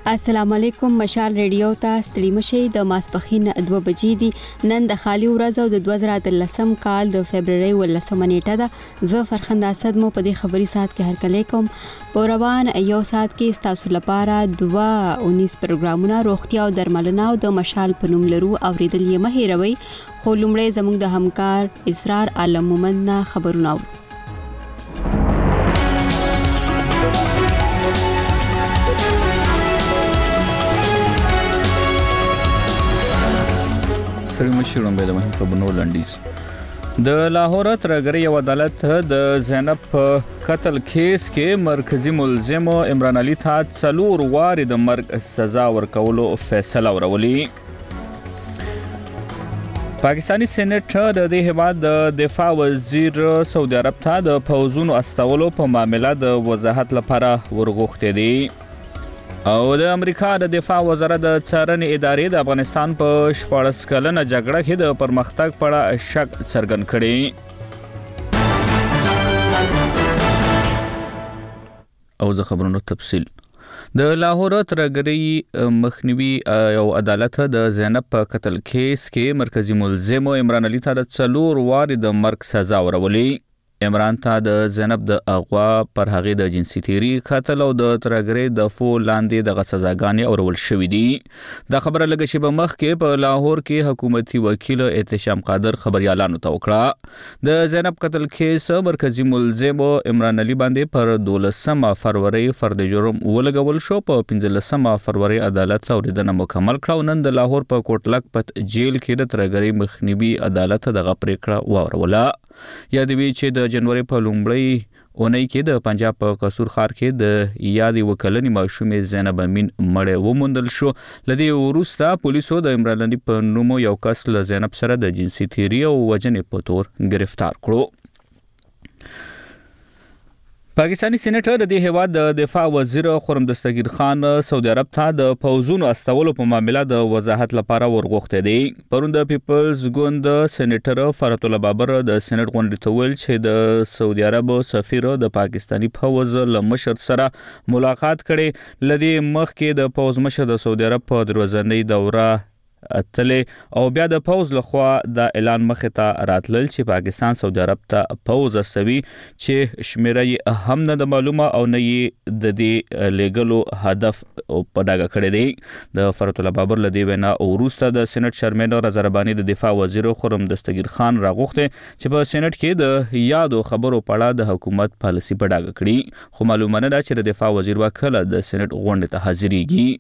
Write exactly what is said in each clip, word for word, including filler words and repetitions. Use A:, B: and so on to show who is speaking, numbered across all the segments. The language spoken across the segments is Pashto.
A: السلام علیکم. مشال ریډیو ته ستړي مشي. د ماسپخین دوه بجې دي. نن د خالي ورځ او د دوه زره اتلسم کال د فبرवरी ولسمه نیټه ده. زه فرخنده اسد مو په دې خبري سات کې هرکلی کوم. په روان یو سات کې تاسو لپاره دوه اونیس پروګرامونه روغتیا او درملنه او د مشال په نوم لرو اوریدل یې مه هیروئ. خو لومړی زموږ د همکار اسرار عالم مومند نه خبرونه اورو.
B: سړي مشرون به د مهم خبرونو لنډیز. د لاهور ترګری یو عدالت د زینب په قتل کیس کې مرکزی ملزم عمران علي ته څلور واري د مرګ سزا ورکولو فیصله ورولي. پاکستانی سېنات د دې هیواد د دفاع وزیر سعودي عرب ته د پوځونو استولو په معاملې د وضاحت لپاره ورغوښتي دي. او د امریکا د دفاع وزارت د څارنې ادارې د افغانستان په شپاړس کلنه جګړه کې د پرمختګ په اړه شک څرګند کړی. او زه خبرونو تفصیل. د لاهور ترګری مخنیوي او عدالت د زینب په قتل کیس کې مرکزی ملزم عمران علي ته څلور واري د مرګ سزا ورولي. عمران ته د زینب د اغوا پر هغه د جنسي تیری قتل او د ترګری د فو لاندې د سزاګانې اورول شوې دي. دا خبره لږ شی په مخ کې په لاهور کې حکومتي وکیل احتشام قادر خبريالانو ته وکړه. د زینب قتل کیس مرکزی ملزم عمران علي باندې پر دولسمه فروری فرد جرم ولګول شو. په پنځلسمه فروری عدالت اوریدنه مکمل کړه. نن د لاهور په کوټلک پت جیل کې د ترګری مخنیوي عدالت دغه پریکړه واوروله. یادوي چې د جنوري په لومړۍ اونۍ کې د پنجاب په قصور ښار کې د یادې وکلنې ماشومې زینب امین مړې وموندل شو. لدې وروسته پولیسو د عمران علي په نوم یو کس له زینب سره د جنسي تیری او وژنې په تور گرفتار کړو. پاکستانی سېنات د دې هیواد د دفاع وزیر خرم دستگیر خان سعودي عرب ته د پوځونو استولو په معاملې د وضاحت لپاره ورغوښتي دي. پرون د پیپلز ګوند سېنیټر فرات الله بابر د سېنات غونډې ته ویل چې د سعودي عرب سفیر د پاکستانی پوځ له مشر سره ملاقات کړي. لدې مخکې د پوځ مشر د سعودي عرب په دروازنۍ دوره اتلې او بیا د پوز لخوا د اعلان مخې ته راتلل چې پاکستان سعودي عرب ته پوز استوي چې شمیره یې هم نه د معلومه او نه یې د دې لیګلو هدف په ډاګه کړی دی. د فرات الله بابر لدی وینا وروسته د سېنات چیرمن رضا رباني د دفاع وزیر خرم دستگیر خان راغوښته چې په سېنات کې د یادو خبرو په اړه د حکومت پالیسي په ډاګه کړي. خو معلومه نه ده چې د دفاع وزیر وکړه د سېنات غونډې ته حاضرېږي.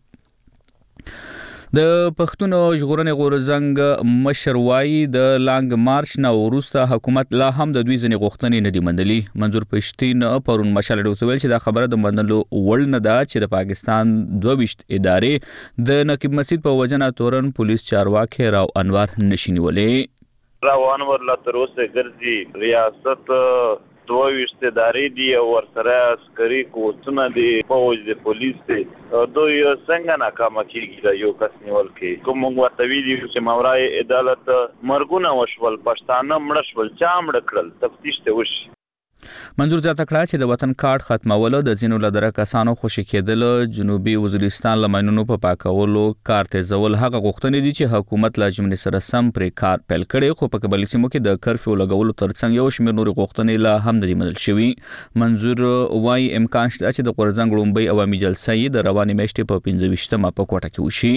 B: د پښتون ژغورنې غورځنګ مشر وایي د لانګ مارچ نه وروسته حکومت لا هم د دوی ځینې غوښتنې نه دي منلي. منظور پښتين پرون مشال ډوته ویل چې دا خبره د منلو وړ نه ده چې د پاکستان دوه ویشت ادارې د نقیب مسجد په وجنه تورن پولیس چارواکي راو انوار نشي نیولې.
C: راو انور لا تر اوسه ګرځي ریاست دوه ویشت ادارې دي او ورسره عسکري قوتونه دي فوج دي پولیس دي. دوی څنګه ناکامه کیږي دا یو کس نیول کې کوم ورته ویلي چې ماورای عدالت مرګونه وشول پښتانه مړ شول چا مړ کړل تفتیش ته وشي.
B: منظور زیاته کړه چې د وطن کارت ختمولو د ځینو لدره کسانو خوشي کېدل جنوبي وزیرستان لمنونو په پاکولو کار تیزول هغه غوښتنې دي چې حکومت لا جملې سره سم پرې کار پیل کړي. خو په قبلي سیمو کې د کرفیو لګولو ترڅنګ یو شمېر نورې غوښتنې لا هم نه دي منل شوي. منظور وايي امکان شته چې د غورځنګ لومړی عوامي جلسه یې د روانې میاشتې په پنځه ویشتمه په کوټه کې وشي.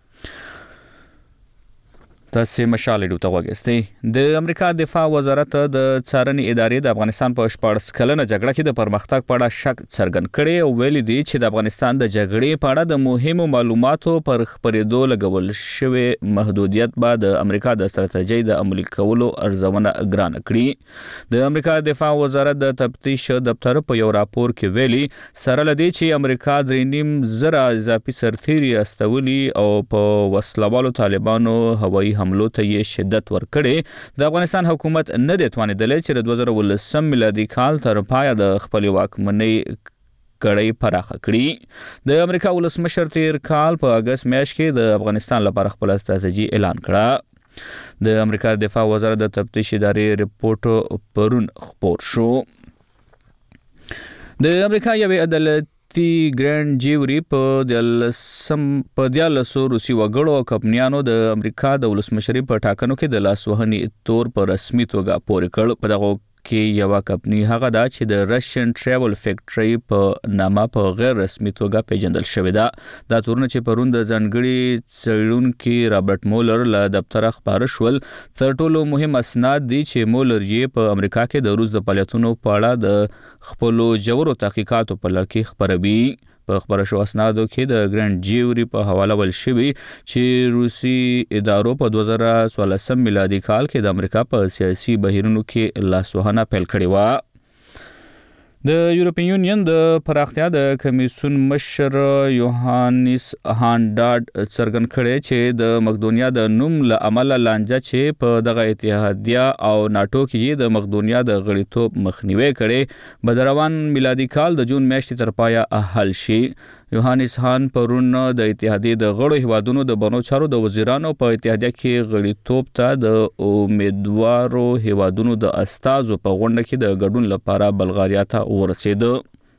B: تاسو مشال ډیو ته وګورئ. د امریکا دفاع وزارت د څارنې ادارې د افغانستان په شپاړس کلنه جګړه کې د پرمختګ په اړه شک څرګند کړي او ویلي دي چې د افغانستان د جګړې په اړه د مهمو معلوماتو پر خپرېدو لګول شوی محدودیت به د امریکا د ستراتیژۍ د عملي کولو ارزونه ګرانه کړي. د امریکا دفاع وزارت د تفتیش دفتر په یو راپور کې ویلي سره لدی چې امریکا درې نیم زره اضافي سرتیري استولي او په وسلوالو طالبانو هوایي حملو ته یې شدت ورکړي. د افغانستان حکومت نه دی توانېدلی چې د دوه زره ولسم میلادي کال تر پایه د خپلې واکمنۍ کړۍ پراخه کړي. د امریکا ولسمشر تیر کال په اگست میاشت کې د افغانستان لپاره خپل استراتیژي اعلان کړه. د امریکا دفاع وزارت د تفتیش ادارې رپورټ پرون خپور شو. د امریکا یوې عدالت امارتي ګرانډ جیوري په دلسم په دیالسو روسي وګړو او کمپنیانو د امریکا د ولسمشرۍ په ټاکنو کې د لاسوهنې تور په رسمي توګه پورې کړ. په دغه کې یو کمپنی هغه دا چې د رشین ټریول فیکټری په نامه په غیر رسمي توګه پیژندل شوې ده. دا تورونه چې پرون د ځانګړي څېړونکي رابرټ مولر له دفتره خپاره شول. تر ټولو مهم اسناد دي چې مولر یې په امریکا کې د روس د فعالیتونو په اړه د خپلو ژورو تحقیقاتو په لړ کې خپروي. په خبره شو اسنادو کې د ګرانډ جیوري په حواله ول شوی چې روسي ادارو په دوه زره څوارلسم میلادي کال کې د امریکا په سیاسي بهیرونو کې لاسوهنه پیل کړې و. د یورپین یونین د پراختیا د کمیسیون مشر یوهانس هان ډاډ څرګند کړی چې د مقدونیا د نوم له امله لانجه چې په دغه اتحادیه او ناټو کې د مقدونیا د غړیتوب مخنیوي کړي به د روان میلادي کال د جون میاشتې تر پایه حل شي. یوهانس هان پرون د اتحادیې د غړو هیوادونو د بنو چارو د وزیرانو په اتحادیه کې غړیتوب ته د امیدوارو هیوادونو د استازو په غونډه کې د ګډون لپاره بلغاریا ته ورسېده.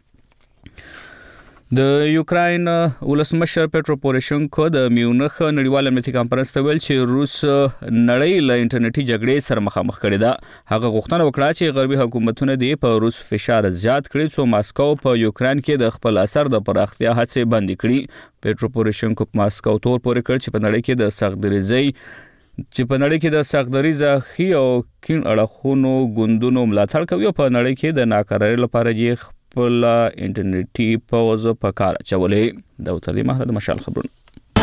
B: د یوکراین ولسمشر پیټرو پوروشنکو د میونخ نړیوال امنیتي کانفرنس ته ویل چې روس نړۍ له انټرنیټي جګړې سره مخامخ کړې ده. هغه غوښتنه وکړه چې غربي حکومتونه دې په روس فشار زیات کړي څو ماسکو په یوکراین کې د خپل اثر د پراختیا هڅې بندې کړي. پیټرو پوروشنکو په ماسکو تور پورې کړ چې په نړۍ کې د سختدریزۍ چې په نړۍ کې د سختدریزه خي او کین اړخونو ګوندونو ملاتړ کوي او په نړۍ کې د ناکرارۍ لپاره یې خپل انټرنیټي پوز په کار اچولې. د وتلی مهره د مشال خبرونه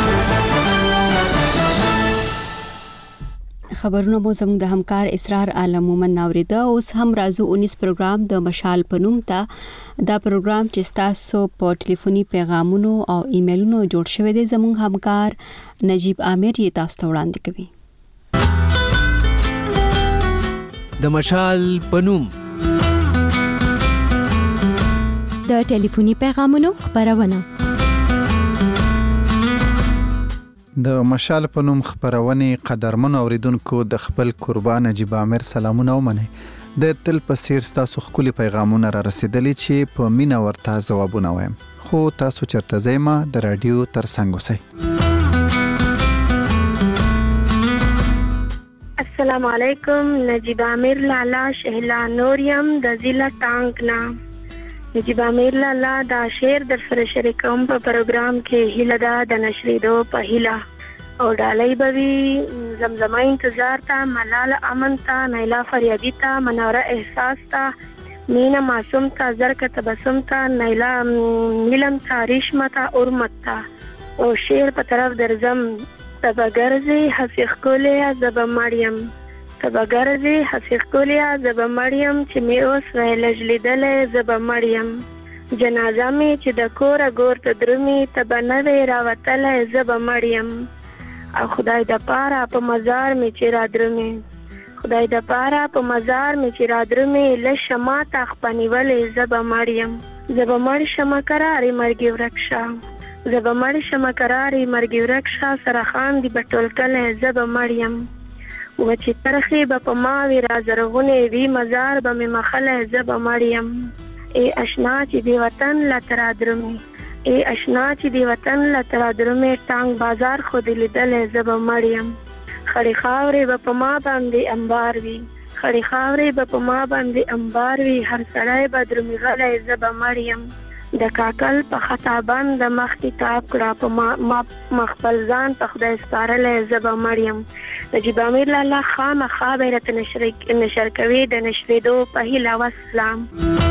A: خبرونه مو زموږ د همکار اسرار عالم مومن ناوریده. اوس هم رازو اونیس پروګرام د مشال پنوم ته دا پروګرام چې تاسو په ټلیفوني پیغامونو او ایمیلونو جوړ شوی دی زموږ همکار نجیب عامر یې تاسو ته وړاندې کوي.
D: د مشال پنوم
E: د ټلیفوني پیغامونو خبرونه
F: د مشال په نوم خبرونه قدرمن اوریدونکو د خپل قربان نجیب عامر سلامونه ومنه. د تل په سیر تاسو خولي پیغامونه را رسیدلی چې په مینا ورته جوابونه وایم. خو تاسو چرته زېما د رادیو تر څنګ اوسئ.
G: السلام علیکم. نجیب عامر لالا شهلا نوریم د ضلع ټانګنا. نجیب عامر لالا دا شعر در سره شریکوم په پروګرام کې هیله ده د نشریدو په هیله او ډالۍ بوي زمزمه انتظار ته ملال امن ته نیلا فریادی ته منوره احساس ته مینا معصوم ته زرک تبسم ته نیلا نیلم ته ریشمه ته ارمت ته او شعر په طرف درزم تبګرزي حفیق کولیا زب مریم تبګرزي حفیق کولیا زب مریم چې می اوس ویلج لیدلې زب مریم جنازه می چې د کور ګور ته درمي تبنوي راوتلې زب مریم او خدای د پاره په مزار می چې را درمي خدای د پاره په مزار می چې را درمي لشما تخپنی ولې زب مریم زب مر شمه قراري مرګي ورکشا زب مر شمه قراري مرګي ورکشا سره خان دی بټول کله زب مریم و چې ترخی به په ما وی را زرغونه وی مزار به می مخله زب مریم ای اشنا چې دی وطن لا تر درمي ای اشنا چې دی وطن لا تر درمي ټانګ بازار خو دی لیدل زب مریم خړی خاورې به په ما باندې انبار وی خړی خاورې به په ما باندې انبار وی هر سړی به درمي غلې زب مریم د کاکل په خطابان د مخ کتاب کړه په ما مخبل ځان په خدای سپارلې زب مریم. نجیب عامر لالا خامخا به نشر کوي د نشریدو په هیله وسلام.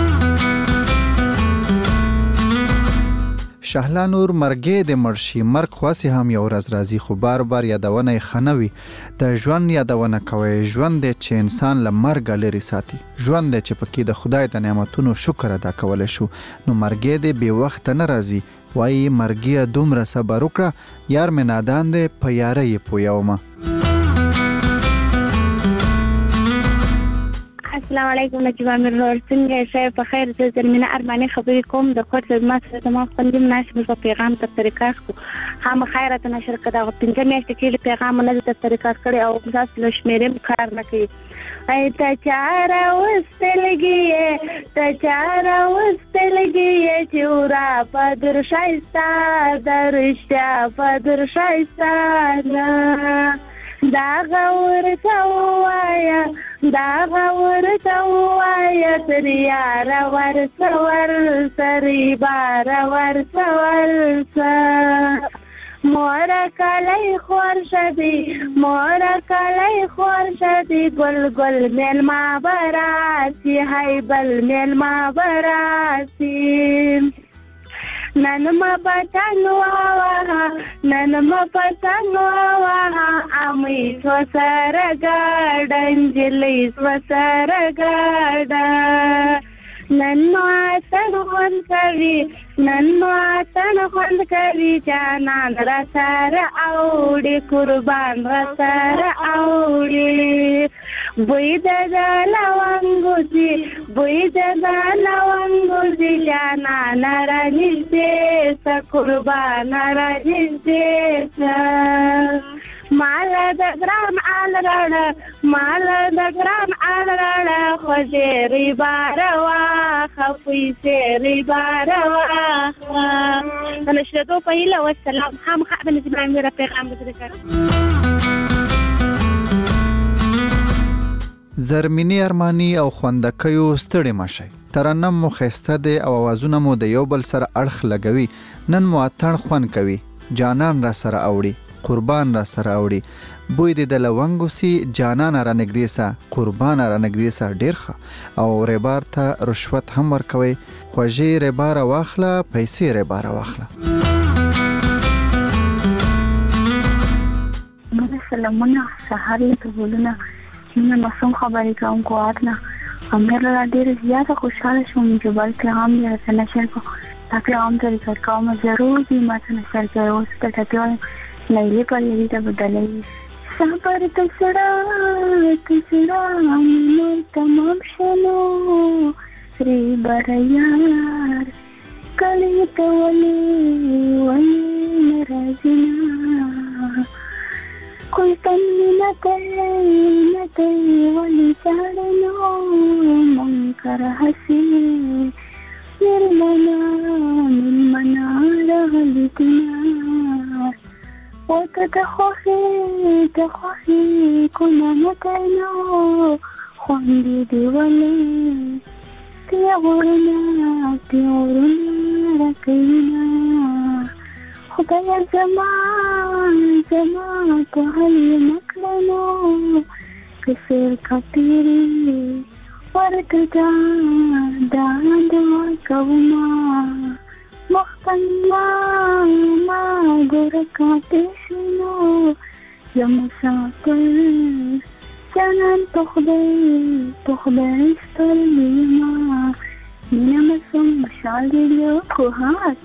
F: شهلا نور مرګې د مرشي مرګ خاصه هم یو ورځ راځي خو بار بار یادونه خنوي د ژوند یادونه کوي ژوند چې انسان له مرګ لري ساتي ژوند چې پکې د خدای د نعمتونو شکر ادا کول شو نو مرګې د بي وخت نه راځي وای مرګې دومره صبر وکړه یار مې نادان دی په یارې پویومه.
G: السلام علیکم نجیب امیر نور څنګه یې په خیر د زرمینه ارماني خبرې کوم د کوټ خدمات سره تمام خوندم ناشم په پیغام تر طریقه خو هم خیرت نشر کړه او پنځه میاشتې کې پیغام نه تر طریقه کړي او تاسو له شمیرې کار نه کوي ای ته چاره وستلګي ته چاره وستلګي چې ورا پدر شایستا درشا پدر شایستا دا غور سوایا دا غور سوایا تریار ور سور سری بار ور سور مور کلی خور شدی مور کلی خور شدی گل گل میل ما براسی های بل میل ما براسی نن ما پتنگ واها نن ما پتنگ واها امی سوسر گردن جلی سوسر گردن ننو آتن خوند کوي ننو آتن خوند کوي جانان را سر اوړي قربان را سر اوړي بوی د لونګوزي بوی د لونګوزي جانان را نږدې س قربان را نږدې مال د ګرام آل راړه مال د ګرام آل راړه خوځې ریبار واخه پیسې ریبار واخه نشهدو په اله والسلام هم خابن زمان میرا پیغام بذکر
F: زرمینی ارمانی او خوندکیو ستړي مشي ترنم مو خسته دی او اوازونه مو د یو بل سره اړخ لګوي نن مو اتن خوان کوي جانان را سره اوړي قربان را سره اوړي بوی د لونګو سي جانان را نږدې سه قربان را نږدې سه ډیر ښه او ریبار ته رشوت هم ورکوي خوږی ریبار واخله پیسې ریبار واخله
G: سلامونه سهار ته ولونه چې مسوم خبرې کوم کواتنه امر را ډیر زیاته خوشاله شوم چې بل پیغام یې راته نشر کو دا پیغام ته کوم ضرور دې ماته نشر کوي اوس ته ته لیلی پر لیلی ته بدلې صبر ته سره ته سره نور تمام شنو ری بریار کلی ته ولي ولي ناراضینا کوئی تن نه کوي نه کوي ولي چاړنو مون کر حسي نرمنا نرمنا رغلتنا وته د خوخي د خوخي کونه مکینو خوندې دی ولې تیورنا تیورنا رکینا خدای زمان زمان په هل مکلنو کسر کتیری ورته دا دا دوا کوما مختنا ما ګورکاته شنو یمساکل جانان تخدای تخدای ستلما نمسم مشال دیو کوهات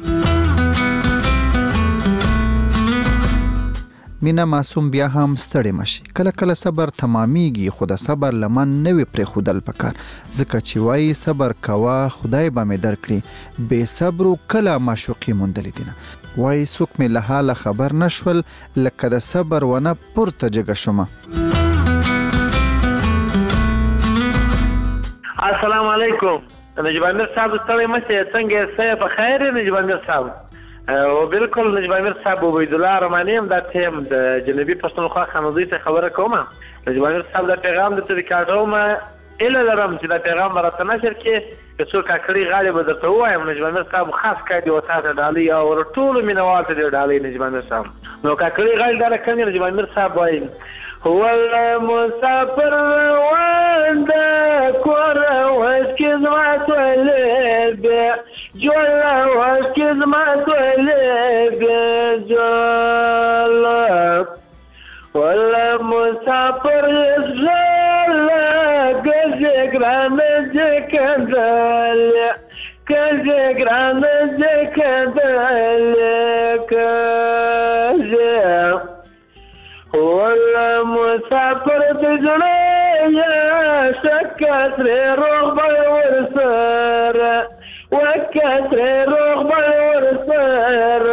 F: مینا معصوم بیا هم ستړي مشي کله کله صبر تمامېږي خو د صبر لمن نه وي پرې خودل پکار ځکه چې وایي صبر کوه خدای به مې درکړي بې صبرو کله معشوقي موندلې دي نه وایي څوک مې له حاله خبر نشول لکه د صبر ونه پورته جګه شومه
H: السلام علیکم نجیب امیر صاحب ستړي مشي څنګه یې په خیر نجیب امیر صاحب او بالکل نجیب امیر صاحب عبید الله رحمانی هم دا تیم د جنوبي پښتونخوا خانوزۍ ته خبره کومه نجیب امیر صاحب دا پیغام د طریقاتوم اله لرم چې دا پیغام به راته نشر کړي که څوک کاکړي غاړې به درته ووایم نجیب امیر صاحب خاص کار دی ورته ته ډالۍ او ټولو مینوال ته دی ډالۍ نجیب امیر صاحب نو کاکړي غاړې دا کوم نجیب امیر صاحب وایي هو المسافر وند کور وسکز ما تولب جول وسکز ما تولب جول ولا مسافر زل گزگران جکندل گزگران جکندل کز ولا مسافر تجنا شكت رغبة ورسر وكت رغبة ورسر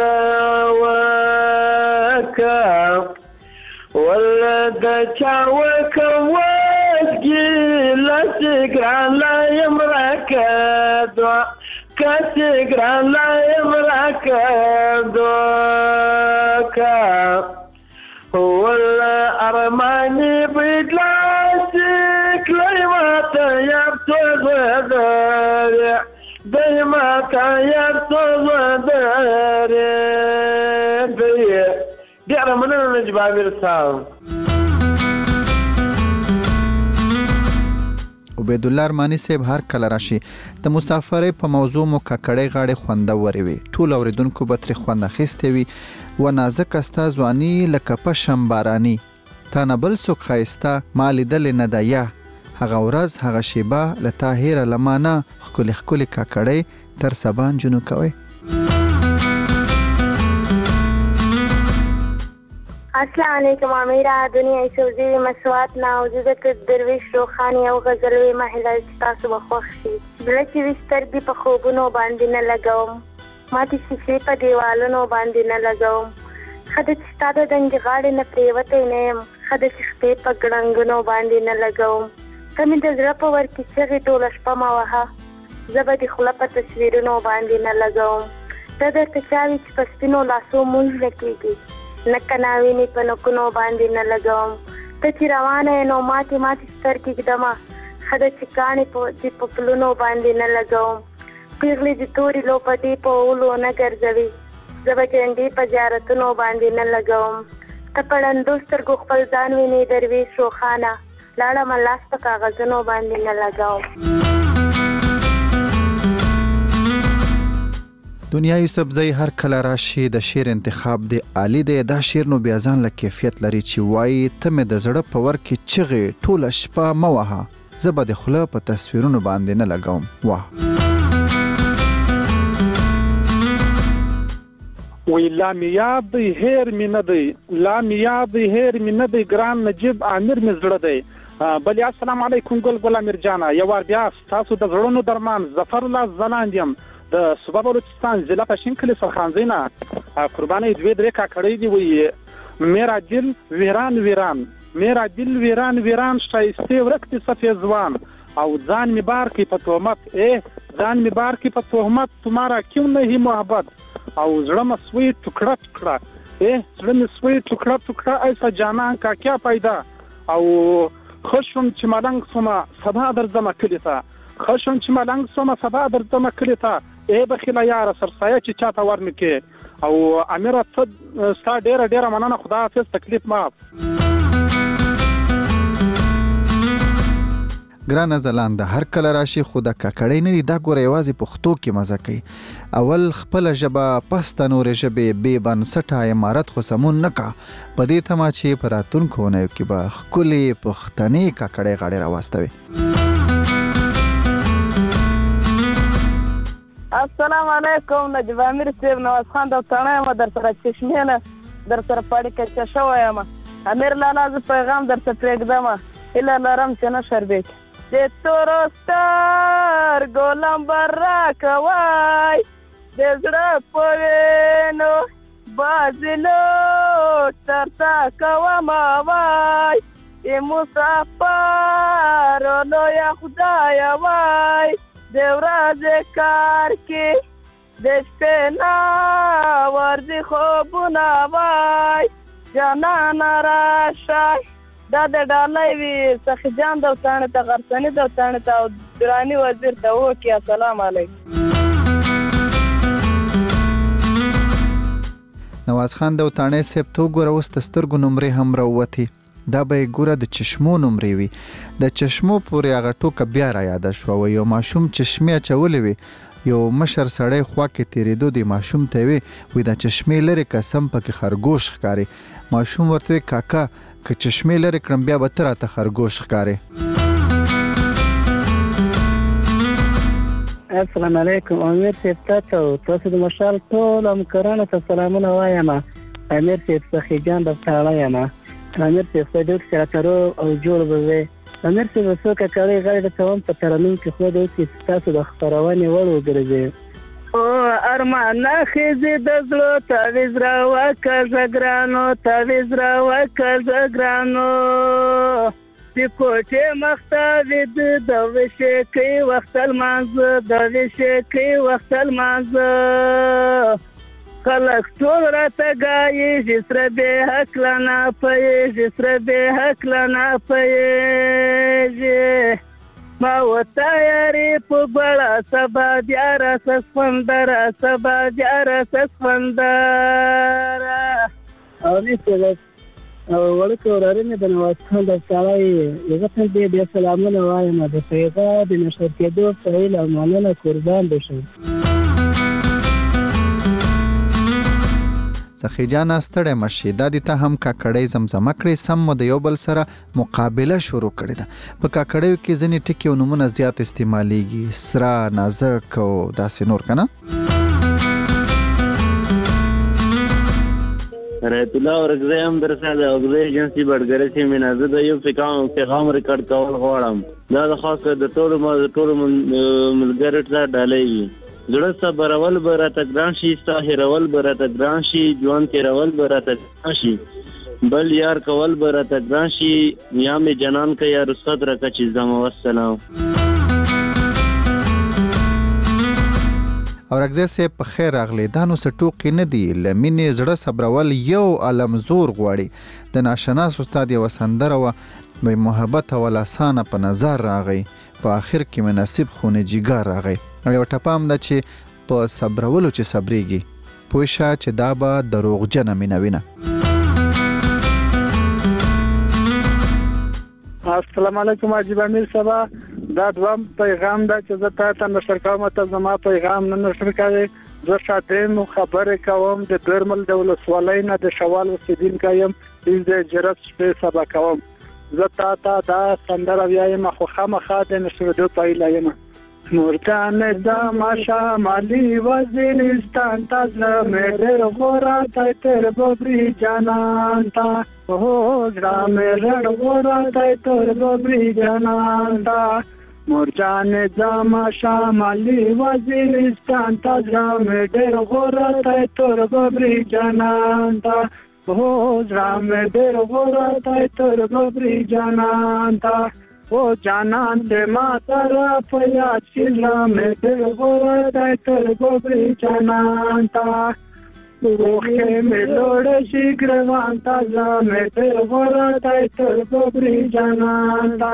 H: وكا ولد شاوك واسقي لا تقرا لا يمركض كتقرا لا يمركض هو الأرماني بدلاسك لما تيبتغ ذرع بما تيبتغ ذرع دي أرماني نجيب عمير ساو
F: عبید الله ارمانی صاحب هر کله راشي د مسافرۍ په موضوع مو ککړې غاړې خوندورې وي ټول اوریدونکو به ترې خوند اخیستی وي و نازک ستا ځواني لکه پشم باراني تا نه بل څوک ښایسته ما لیدلې نه ده یا هغه ورځ هغه شیبه له تا هیره له ما نه ښکلې ښکلې ککړۍ تر سبا نجونو کوئ.
G: السلام علیکم امیرا دنیا سوزی مسوات ناوجودت درویش روخانی او غزلوی محله تاسو بخوخ شي بله چې وسترګې په خوبونو باندې نه لګوم ما د شیشې په دیوالونو باندې نه لګوم ښه ده چې ستا د دنګې غاړې نه پرېوتی نه یم ښه ده چې شپې په ګړنګونو باندې نه لګوم ته مې د زړه په ور کې چغې ټوله شپه مه وهه زه به د خوله په تصویرونو باندې نه لګوم ته درته چا وي چې په سپینو لاسو مونځ نه کېږي نه کناوینې په نکونو باندې نه لګوم ته چې روانه یې نو ماتې ماتې سترګې ږدمه ښه ده چې کاڼې د پپلونو باندې نه لګوم پیغلې د تورې لوپټې په اولو نه ګرځوي زه به جنډې په زیارتونو باندې نه لګوم ته په ړندو سترګو خپل ځان وینې درویش روښانه لاړمه لاس په کاغذونو باندې نه لګوم.
F: دنیا یوسفزی هر کله راشي د شعر انتخاب دی عالی دی دا شعر نو بیا ځان له کیفیت لري چې وایي ته مې د زړه په ور کې چغې ټوله شپه مه وهه زه به د خوله په تصویرونو باندې نه لګوم. واه
I: وی لا می یاد دی هیر می نه دی لا می یاد دی هیر می نه دی ګران نجیب امیر می زړه دی بلی السلام علیکم ګل ګل امیر جانا یو وار بیا تاسو د زړونو درمان ظفر الله زلاند یم د صوبه بلوچستان ضلع پښین کلی سرخانزینا قربانې دوی درې کاکړې دی وی میرا دل ویران ویران میرا دل ویران ویران شایسته ورکتی صفی زوان او ځان می بار کی په تهمت اے ځان می بار کی په تهمت تمہارا کیوں نہیں محبت او زړه م سوی ټوکړه ټوکړه اے زړه م سوی ټوکړه ټوکړه ایسا جانا کا کیا پیدا او خوشم چې ملنګ سما سبا درځم کلی ته خوشم چې ملنګ سما سبا درځم کلی ته اے بخیله یار سرسایه چې چاته ورنکې او امیر ته ستا ډیره ډیره مننه خدا حافظ تکلیف معاف.
F: ګرانه زلانده هر کله راشي خو د ککړۍ نه دي دا ګوره یوازې پښتو کې مزه کوي اول خپله ژبه پسته نورې ژبې بې بنسټه عمارت خو سمون نه کا په دې تمه چې په راتلونکو اونیو کې به ښکلې پښتنې ککړۍ غاړې راواستوي.
J: السلام علیکم نجیب امیر صاحب نواز خان د تڼۍ یم در سره چشمې نه در سره پاړیکه چشوه یم امیر لالا زه پیغام درته پرېږدم هیله لرم چې نه شربېږي د تورو سترګو لمبر راکوی د زړه په وینو بازلو ترتا کومه وای د مسافرو لویه خدایه وای د ورځې کار کې د شپې ناورځي خوبونه وای جانانه راشئ دا د ډالۍ وي سخي جان د وطانې ته غرڅنې د وطانې ته او دراني وزیر ته وکړي السلام علیکم.
F: نواز خان د وطانې صاحب ته وګوره اوس د سترګو نمرې هم راووتې دا به یې ګوره د چشمو نمرې وي د چشمو پورې هغه ټوکه بیا را یاده شوه و یو ماشوم چشمې اچولې وي یو مشر سړی خوا کې تېرېدو دی ماشوم ته وی وی دا چشمې لرې قسم پکې خرګوش ښکاري ماشوم ورته وی کاکا که چشمې لرې کړم بیا به ته راته خرګوش ښکارې.
K: السلام علیکم امیر صاحب تاسو تاسو د مشال ټول همکارانو ته سلامونه وایم امیر صاحب سخي جان د تاړه یم امیر صاحب خدای دې سره تر او جوړ به امیر صاحب څو کړي غړي د کوم په ترنم کې خو دې چې تاسو د خبرونه وړ وګرځي
J: او ارمان خزه د زړه تعویز را وکړه ګرانو تعویز را وکړه ګرانو د کوټه مختاوي د وشه کې وخت الماز د وشه کې وخت الماز خلق ټول راته گایي جسر به حق لنا پي جسر به حق لنا پي ما وتایری په بڑا سبا دیار سسفندر سبا دیار سسفندر
K: او دې او ورکو ورارنه د نواز خان د سړی یو څه دې د سلامونه وایم د پیغا د نشر کېدو په اله ماننه قربان بشم
F: سخیجان ستړی مشي دا د ته هم کاکړی زمزمه کړې سم مو د یو بل سره مقابله شروع کړې ده په کاکړیو کې ځینې ټکي او نومونه زیات استعمالیږي سره نازک او داسې نور کنه
L: رایت الله ورغزه هم درسه د اوګزه ایجنسی بډګره چې منازه د یو پیغام پیغام ریکارډ کول غواړم دا د خاص د ټولو ټولو ملګرو ته ډالۍ زړه صبرول برته ګران شي ساحرول برته ګران شي ځوان تیرول برته ګران شي بل یار کول برته ګران شي یا می جنان کا یا رخصت رکه چې زما والسلام
F: او رغزه سه په خیر راغلی دا نو سټوکې نه دی لمنې زړه صبرول یو علم زور غواړي د ناشناس استاد یو سندره و به محبت او لاسانه په نظر راغی په اخر کې مناسب خونه جګار راغی او یو ټپام ده چې په صبرولو چې صبرېږي پوه شه چې دا به دروغجنه مینه وینه
I: السلام علیکم عجیب امیر صاحب دا دوام پیغام دا چې زه ته نشر کوم ته زما پیغام نه نشر کوي زه شاتم خبره کوم د درمل د ولسوالۍ نه د شوال وسیدین کایم د جرس په سبا کوم زه تا ته دا سندره وایم خو خامخا د نشر دو پایلا یم مورتان دا ماشا مالی وزیرستان تازه مېر غورا تای تر ببری جانان تا او زړه مېر غورا تای تر ببری جانان تا مورجان دا ماشا مالی وزیرستان تازه مېر غورا تای تر ببری جانان تا او زړه مېر غورا تای تر ببری جانان تا او جانان دې ما تر پیا چیلا مې دې غوړ دای تر ګوبري جانان تا روخه مې لوړ شي ګروان تا مې دې غوړ دای تر ګوبري جانان تا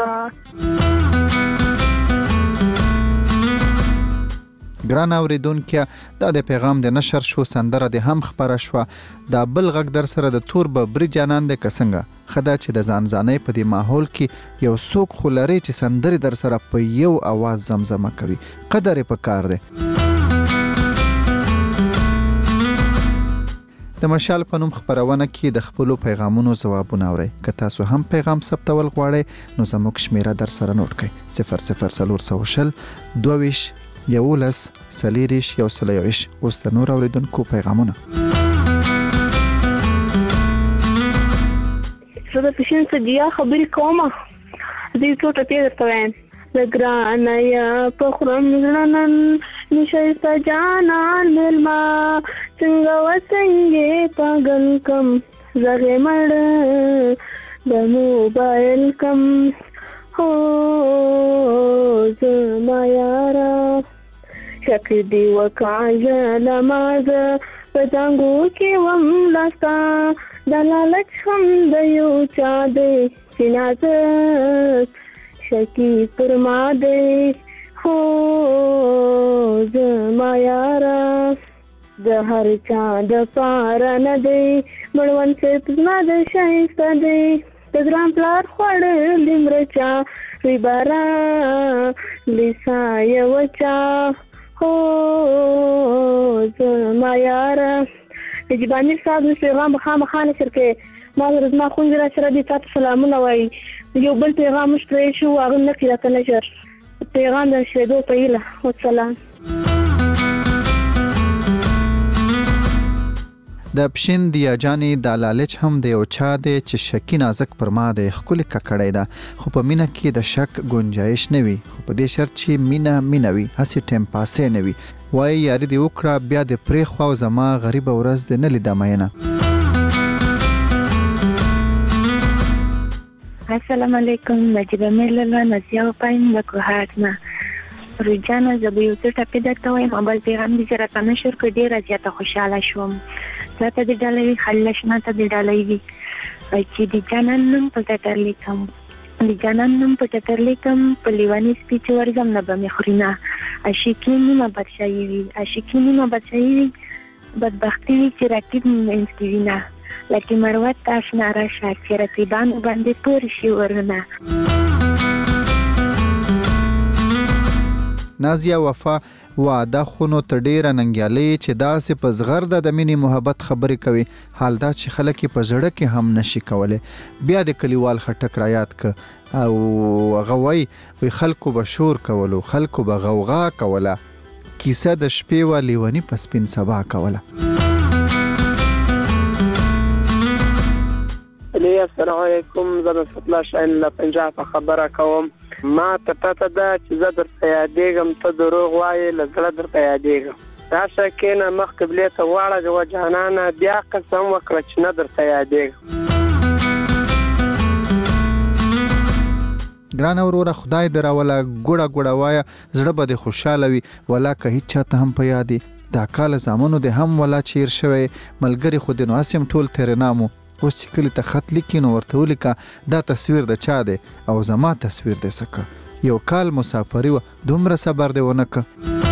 F: ګران اوریدونکو دا د پیغام د نشر شو سندره د هم خبره شو دا بل غږ در سره د تور ببري جانان د کسنګه خدا چې د ځان ځانې په دې ماحول کې یو څوک خلری چې سندري در سره په یو आवाज زمزمه کوي قدر په کار دی د مشال په نوم خبرونه کې د خپل پیغامونو ځوابونه اوري که تاسو هم پیغام ثبتول غواړئ نو زموږ شمیره در سره نوٹ کړئ صفر صفر صفر شل دوه یولس سلیریش یو سلیوش اوس له نور اوریدونکو پیغامونه
G: زه د پښین صدیا خبرې کوم دې څو ټکي درته وایم لګران یا په خرم ځنن نشایسته جانان ملما څنګه وڅنګه پاگل کم زغه مړ د موبایل کم هو زما یارا شک دی وکاجه نماز پزانګو کې وم لاستا دلالت هم د یو چا دی سیناز شکی پر ما دی هو زما یارا د هر چا د پار نه دی مړون څه نه د شایسته دی د ګرام پلار خوړ لمرچا وی بارا لسا یو چا هو زما یارا نجیبانی صاحب پیغام خامخا نشر کې ما رضنا خونځ را سره دي تاسو سلامونه وایي یو بل پیغام مشتري شو هغه نه کړه نشر پیغام د شهدو پهله والسلام
F: د پښین دی جانې د لالچ هم د یو چا دی چې شکی نازک پر ما د خپل ککړی ده خو په مینه کې د شک گنجائش نه وي خو په دې شرط چې مینه مینه وي هسې ټیم پاسې نه وي وای یاري دی وکړه بیا د پرې خوا زما غریب ورځ د نه لیده مینه.
G: السلام علیکم نجیبه میر لالا نسیا پاین د کوهات نه رجانه زه به یو څه ټپې درته وایم بل پیغام دې چې راته نشر کړ ډېره زیاته خوشحاله شوم تا ته دې ډالۍ وي خلش نه ته دې ډالۍ وي چې د جانان نوم په ټټر لیکم د جانان نوم په ټټر لیکم په لیواني سپي چې ورځم نه به مې خوري نه عاشقي نیمه بادشاهي وي عاشقي نیمه بادشاهي وي بدبختي وي چې راکب منځ کې وي نه لکه مروت تاش ناراشه چې رقیبانو باندې پورې شي ورنه.
F: نازیه وفا واده خونو ته ډیره ننګیالۍ چې داسې په زغرده د مینې محبت خبرې کوي حال دا چې خلک په زړه کې هم نشي کولی. بیا د کلیوال خټک را یاد که او هغه وایي وی خلکو به شور کولو خلکو به غوغا کوله کیسه د شپې وه لیوني په سپین سبا کوله.
K: السلام علیکم زه د فتلا شاین له پنجاب په خبره کوم ما ته پته ده چې زه درته یادېږم ته دروغ وایې له زړه درته یادېږم راشه کښېنه مخ قبلې ته واړه و جانانه بیا قسم وکړه چې نه درته یادېږم.
F: ګرانه وروره خدای دې راوله ګوړه ګوړه وایه زړه به دې خوشحاله وي ولا که هیڅ چاته هم په یاد دا کال زامنو دې هم ولا چیر شوی ملګري خو دې نو هسې هم ټول تېرې نامو اوس چې کلي ته خط لیکي نو ورته ولیکه دا تصویر د چا دی او زما تصویر دی سکه یو کال مسافري وه دومره صبر دی ونه که.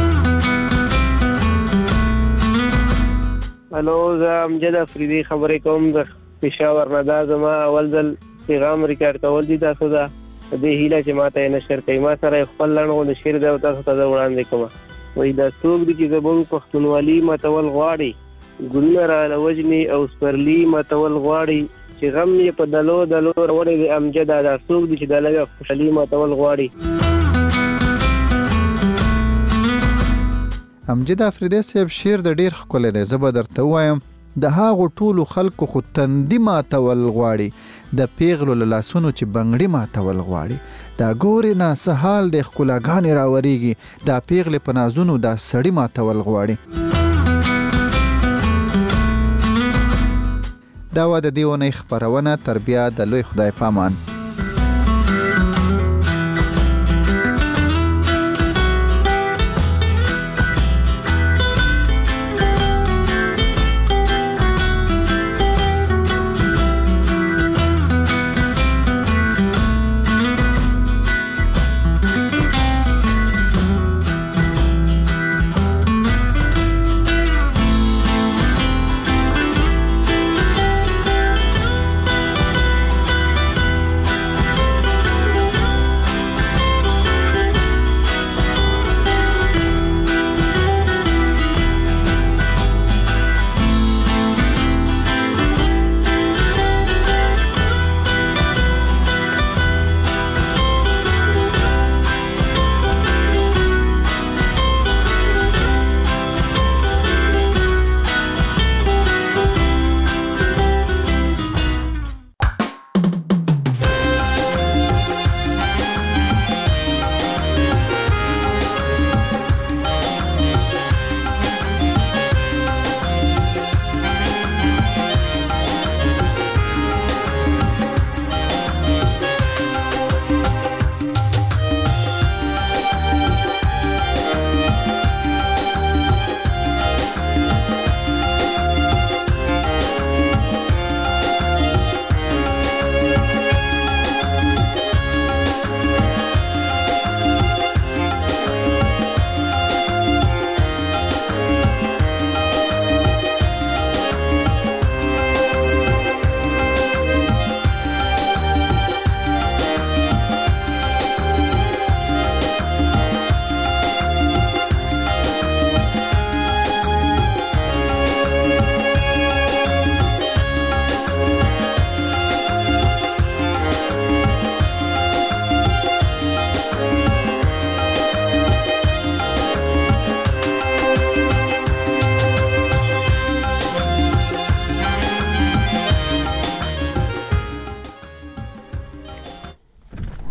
K: هلو زه امجد افریدي خبرې کوم د پېښور نه دا زما اول ځل پیغام ریکارډ کول دي تاسو ته په دې هیله چې ما ته یې نشر کوي ما سره خپل لنډ غوندې شعر دی او تاسو ته زه وړاندې کوم وایي دا څوک دي چې زموږ پښتونولي ماتول غواړي ګلونه راله وژني او سپرلي ماتول غواړي چې غم یې په دلو دلو روړی د امجده دا څوک دي چې د لږه خوشحالي ماتول غواړي.
F: امجد افریدي صاحب شعر د ډېر ښکلی دی زه به درته ووایم د هغو ټولو خلکو خو تندي ماتول غواړي د پیغلو له لاسونو چې بنګړي ماتول غواړي دا ګورې نه څه حال دی ښکلاګانې راورېږي دا پیغلې په نازونو دا سړي ماتول غواړي. دا وه د دې اونۍ خپرونه تر بیا د لوی خدای پامان.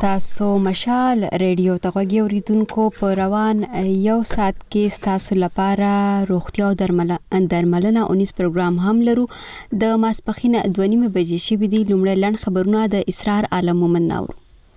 A: تاسو مشال ریډیو ته غوږی اوریدونکو په روان یو ساعت کې تاسو لپاره روغتیا او درملنه اونیس پروګرام هم لرو. د ماسپخین دوه نیمه بجې شوې دي. لومړی لنډ خبرونه د اسرار عالم مومن ناورو.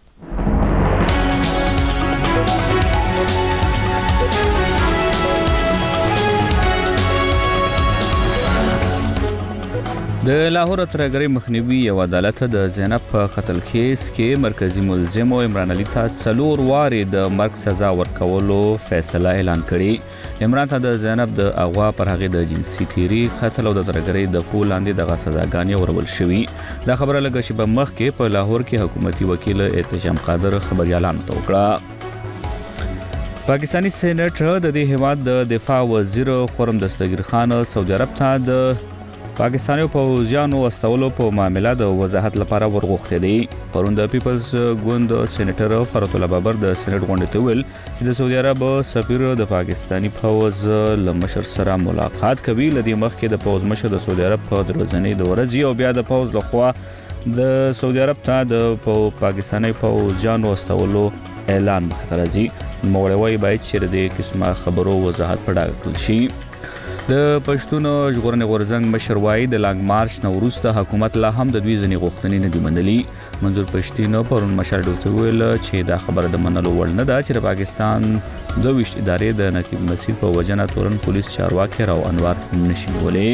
B: د لاهور ترګری مخنیوي یو عدالت د زینب په قتل کیس کې مرکزی ملزم عمران علي ته څلور واري د مرګ سزا ورکولو فیصله اعلان کړي. عمران ته د زینب د اغوا پر هغه د جنسي تیری قتل او د ترګری د فولاندې د سزاګانې ورول شوی. دا خبره لګه چې په مخ کې په لاهور کې حکومتي وکیل احتشام قادر خبريالان توکړه. پاکستانی سېنیټر د دې هیواد د دفاع وزیر خرم دستگیر خان سعودي عرب ته د پاکستاني پوځیانو واستولو په معاملې د وضاحت لپاره ورغوښتي دي. پرون د پیپلز ګوند سېنیټر فرات الله بابر د سېنیټ غونډې ته ویل چې د سعودي عرب سفیر د پاکستاني پوځ لمشر سره ملاقات کوي. لدی مخکې د پوځ مشر د سعودي عرب په دروازنۍ د ورځي او بیا د پوځ لخوا د سعودي عرب ته د پاکستاني پوځیانو واستولو اعلان مخته راځي. نوموړی باید چې د قسمه خبرو وضاحت پړه کړل شي. د پښتون ژغورنې غورځنګ مشر وایي د لانګ مارچ نو وروسته حکومت لا هم د دوی ځنې غوښتنې نه دي منلي. منظور پښتون پرون مشر ډوته ویل چې دا خبره د منلو وړ نه ده چې د پاکستان دوه ویشت ادارې د نقیب مسیر په وجنه تورن پولیس چارواکي راو انوار نشي نیولې.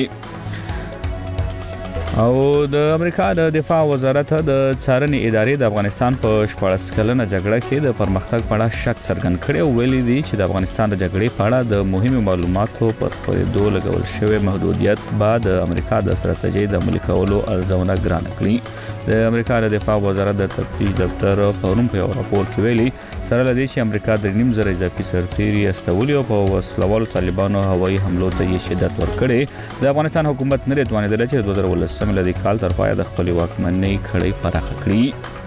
B: او د امریکا د دفاع وزارت د څارنې ادارې د افغانستان په شپږ کلنه جګړه کې د پرمختګ په اړه شک څرګند کړی او ویلي دي چې د افغانستان د جګړې په اړه د مهمو معلوماتو پر خپرېدو لګول شوی محدودیت بعد د امریکا د ستراتیژۍ د عملي کولو ارزونه ګرانه کړي. د امریکا د دفاع وزارت د تفتیش دفتر پرون په یو راپور کې ویلي سره لدی چې امریکا د نیم زره اضافي سرتیري استولي او په وسلوالو طالبانو هوایي حملو ته یې شدت ورکړي. د افغانستان حکومت نه توانیدل چې د دوه زره ولس ملي کال تر پایه د خپل واکمنۍ کړۍ پراخه کړي.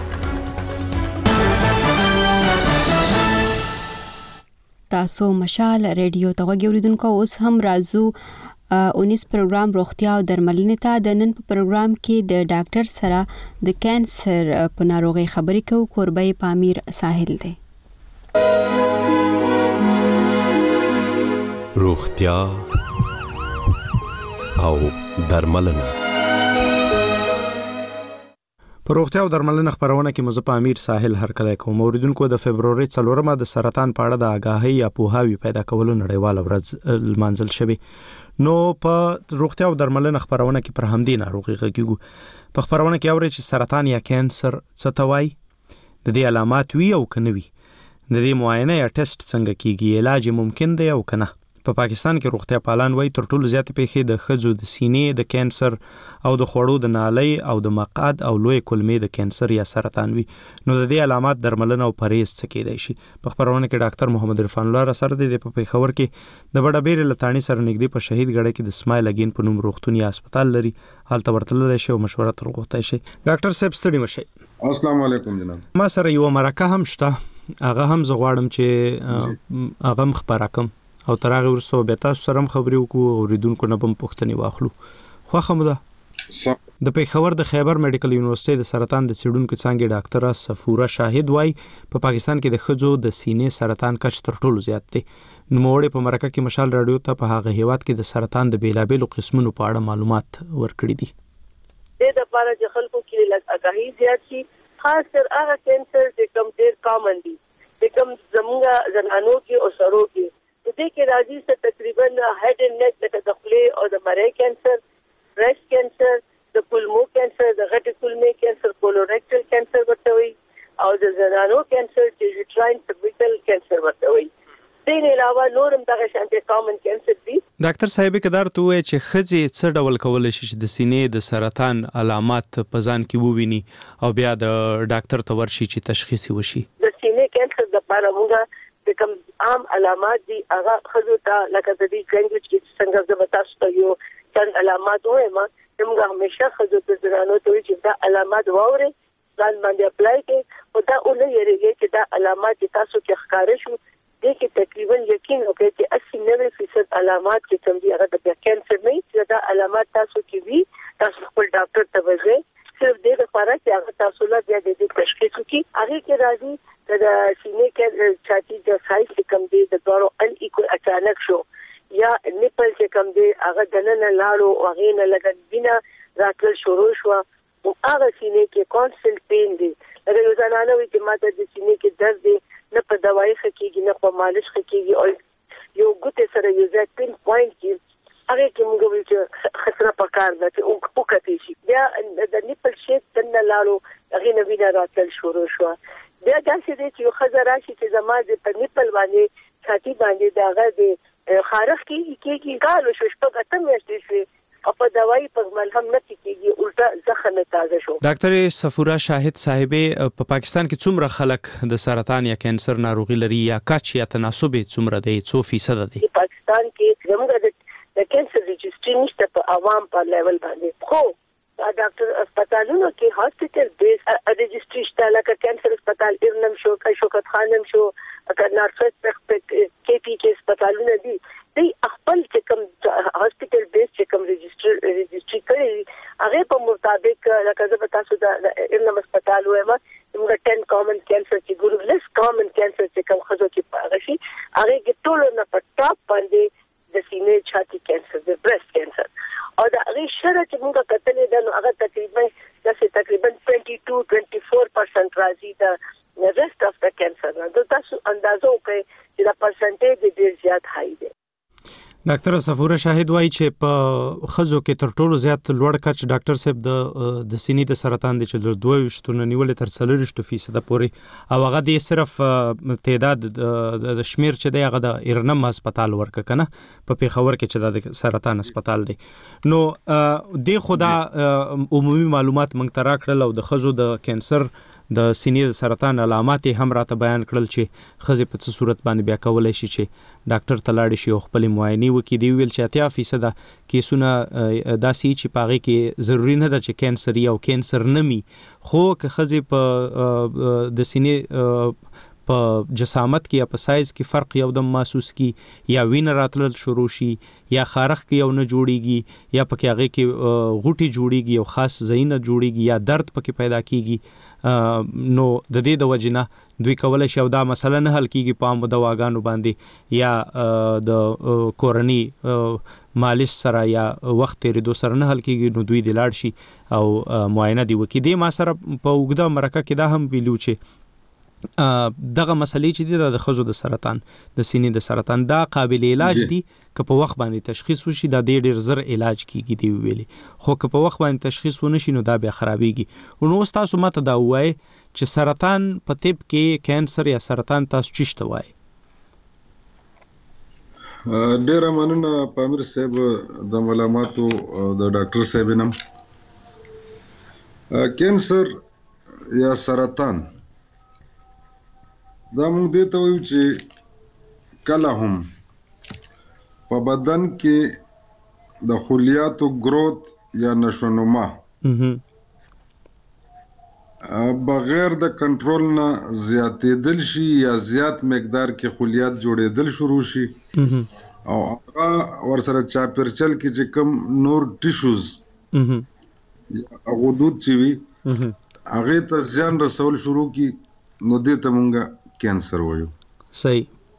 A: تاسو مشال ریډیو ته غوږی اوریدونکو اوس هم راځو اونیس پروګرام روغتیا او درملنې ته. د نن په پروګرام کې د ډاکټر سره د کانسر په ناروغۍ خبرې کوو. کوربه پامیر ساحل دی.
M: روغتیا او درملنه.
N: په روغتیا او درملنه خبرونه کې مزه په امیر ساحل هرکلی کوم. اوریدونکو د فبرवरी څلورمه د سرطان په اړه د آگاهی یا پوهاوی پیدا کولو نړیواله ورځ لمانځل شوې. نو په روغتیا او درملنه خبرونه کې پر همدې ناروغي غږیږو. په خبرونه کې اوري چې سرطان یا کانسر څه ته وایي، د دې علامات وی او کنه وی، د دې معاینه یا ټیسټ څنګه کیږي، علاج ممکن دی او کنه. په پا پاکستان کې روغتیا پالان وایي تر ټولو زیات پیښې د خځو د سینې د کانسر او د خوړو د نالۍ او د مقعد او لوی کولمې د کانسر یا سرطان وي. نو د دې علامات درملنه او پرهیز څه کېدای شي. په خبرونه کې ډاکټر محمد عرفان الله سره د په پیښور کې د بډابیر لټانی سره نږدې په شهید غړې کې د اسماعیل اگین په نوم روغتون یا هسپتال لري. حالت ورتلل شي او مشوره تر غوښتای شي. ډاکټر صاحب ستړي مشه.
O: السلام علیکم جناب.
N: ما سره یو مرکه هم شته، هغه هم زغواړم چې هغه مخبرکم او ترغه ورسو به تاسو سره خبرې وکړو او ریدونکو نه بم پښتني واخلو. خو خمده د پیښور د خیبر میډیکل یونیورسيټي د سرطان د څېړونکو څنګه ډاکټره صفوره شاهد وای په پاکستان کې د خځو د سینې سرطان کچ تر ټولو زیات دی. نو موږ په مرکه کې مشال رادیو ته په هغه هیواد کې د سرطان د بیلابېلو قسمونو په اړه معلومات ورکړي دي.
J: د لپاره چې خلکو کې لږ آگاهي زیات شي، خاص تر هغه کانسر چې کوم ډېر کامن دي، چې کوم زموږ زنانو کې او سرو کې د دې کې راځي چې تقریبا هډ اینڈ نیک د خپلې او د مری کانسر، برېست کانسر، د کولمو کانسر، د غټې کولمې کانسر، کولوریکټل کانسر ورته وي او د زنانو کانسر چې یوټراین سرویکل کانسر ورته وي. دې نه علاوه نورم دغه شانتي کامن کانسر دي.
N: ډاکټر صاحب کدار ته وایي چې خځې څه ډول کول شي چې د سینې د سرطان علامات په ځان کې وویني او بیا د ډاکټر ته ورشي چې تشخیص وشي.
J: د سینې کانسر د لپاره موږ د کوم عام علامات دي هغه خځو ته لکه د دې ګنګوچ کې څنګه د تاسو ته یو څن علامات وایم موږ همیشه خځو ته ځانو ته چې دا علامات واوري ځان باندې اپلای کړي او دا اونې یریږي چې دا علامات تاسو کې ښکار شو دي کې تقریبا یقین وکړئ چې اسی نوي فیصد علامات چې کوم دي هغه د کانسر نه چې دا علامات تاسو کې وي تاسو خپل ډاکټر ته وځئ صرف دې لپاره چې هغه
O: تاسو له د دې تشخیص کی هغه کې راځي د سینې کې چاتی د سایز کم دی د دوړو ان ایکو اچانک شو یا نیپل چې کم دی هغه دننه لاړو او هغه نه لګد بنا راتل شروع شو او هغه سینې کې کانسټنټ پین دی لکه یو ځانانه وي چې ماته د سینې کې درد دی نه په دوايي خکېږي نه په مالش خکېږي او یو ګوته سره یو ځای پین پوینټ کې هغه کې موږ ویل چې خسره پکار ده چې او کو کوي شي بیا د نیپل شیپ دننه لاړو هغه نه وینا راتل شروع شو بیا داسې دی چې یو خزر راشي چې زما د په نیپل باندې چاتی باندې داغه دی خارخ کې کېږي ګالو شو شپږ اتم میاشتې شي او په دوايي په ملهم نه کېږي الټا زخم تازه شو.
N: ډاکټر صفورا شاهد صاحبې په پاکستان کې څومره خلک د سرطان یا کانسر ناروغي لري یا کچ یا تناسب څومره دی څو فیصد دی؟
O: په پاکستان کې زموږ د کانسر رجسټري نشته په عوام په لیول باندې خو ډاکټر هسپتالونو کې هاسپټل بیس رجسټري شته لکه کانسر هسپتال ارنم شو شوکت خانم شو نارسس په کې پی کې هسپتالونه دي دی خپل چې کوم هاسپټل بیس چې کوم رجسټر رجسټري کړی هغه په مطابق لکه زه تاسو د ارنم هسپتال وایم موږ ټن کامن کانسر چې ګورو لیس کامن کانسر چې کوم خزو کې پاغشي هغه کې ټول نه په ټاپ باندې د سینې چاتی کانسر د برست کانسر او دا هغه شره چې موږ کتلې ده نو هغه تقریبا داسې تقریبا باندې دوه څلور پرسنټ راځي دا rest of the cancer نو تاسو اندازو کوي چې دا پرسنټیج ډیر زیات هاي دی.
N: ډاکټر صفوره شاهد وایي چې په خزو کې تر ټولو زیات لوړ کچ ډاکټر صاحب د د سینې د سرطان د چلو دوه وشتونه نیولې تر څلور فیصد پورې او هغه د صرف تعداد د شمیر چې دی هغه د ارنم هسپتال ورک کنه په پیښور کې چې د سرطان هسپتال دی نو د خدا عمومي معلومات موږ ترا کړل او د خزو د کانسر د سینې د سرطان علامات هم راته بیان کړل چې خزې په څه صورت باندې بیا کولای شي چې ډاکټر ته لاړ شي او خپل معاینه وکړي دی ویل چې اتیا فیصد کیسونه داسې چې پاغي کې ضروری نه ده چې کانسر یا کانسر نمي خو که خزې په د سینې په جسامت کې یا په سایز کې فرق یو دم محسوس کی یا وین راتلل شروع شي یا خارخ کې یو نه جوړیږي یا پکې هغه کې غوټي جوړیږي او خاص زینه جوړیږي یا درد پکې پیدا کیږي نو د دې د وجنه دوی کولای شي او دا مسله نه حل کیږي په عام دواګانو باندې یا د کورنی مالش سره یا وخت تیرېدو سره نه حل کیږي نو دوی د لاړ شي او معاینه دی وکړي د ما سره په وګړه مرکه کې دا هم ویلو چې دغه مسلې چې د خزو د سرطان د سینې د سرطان دا قابل علاج دي که په وخت باندې تشخیص وشي دا ډېر زر علاج کیږي دی ویلي خو که په وخت باندې تشخیص ونشي نو دا بیا خرابېږي نو تاسو ماته دا وایي چې سرطان په طب کې کانسر یا سرطان تاسو چشته وایي
P: ډېر مننه پامیر صاحب د معلوماتو د ډاکټر صاحب نم کانسر یا سرطان دا موږ دې ته وایو چې کله هم په بدن کې د خلیاتو گروث یا نشونما بغیر د کنټرول نه زیاتېدل شي یا زیات مقدار کې خلیات جوړېدل شروع شي او هغه ورسره چاپرچل کې چې کوم نور ټیشوز یا غدود چې وي هغه ته ځان رسول شروع کی نو دې ته مونږه کانسر وایو.
N: صحیح.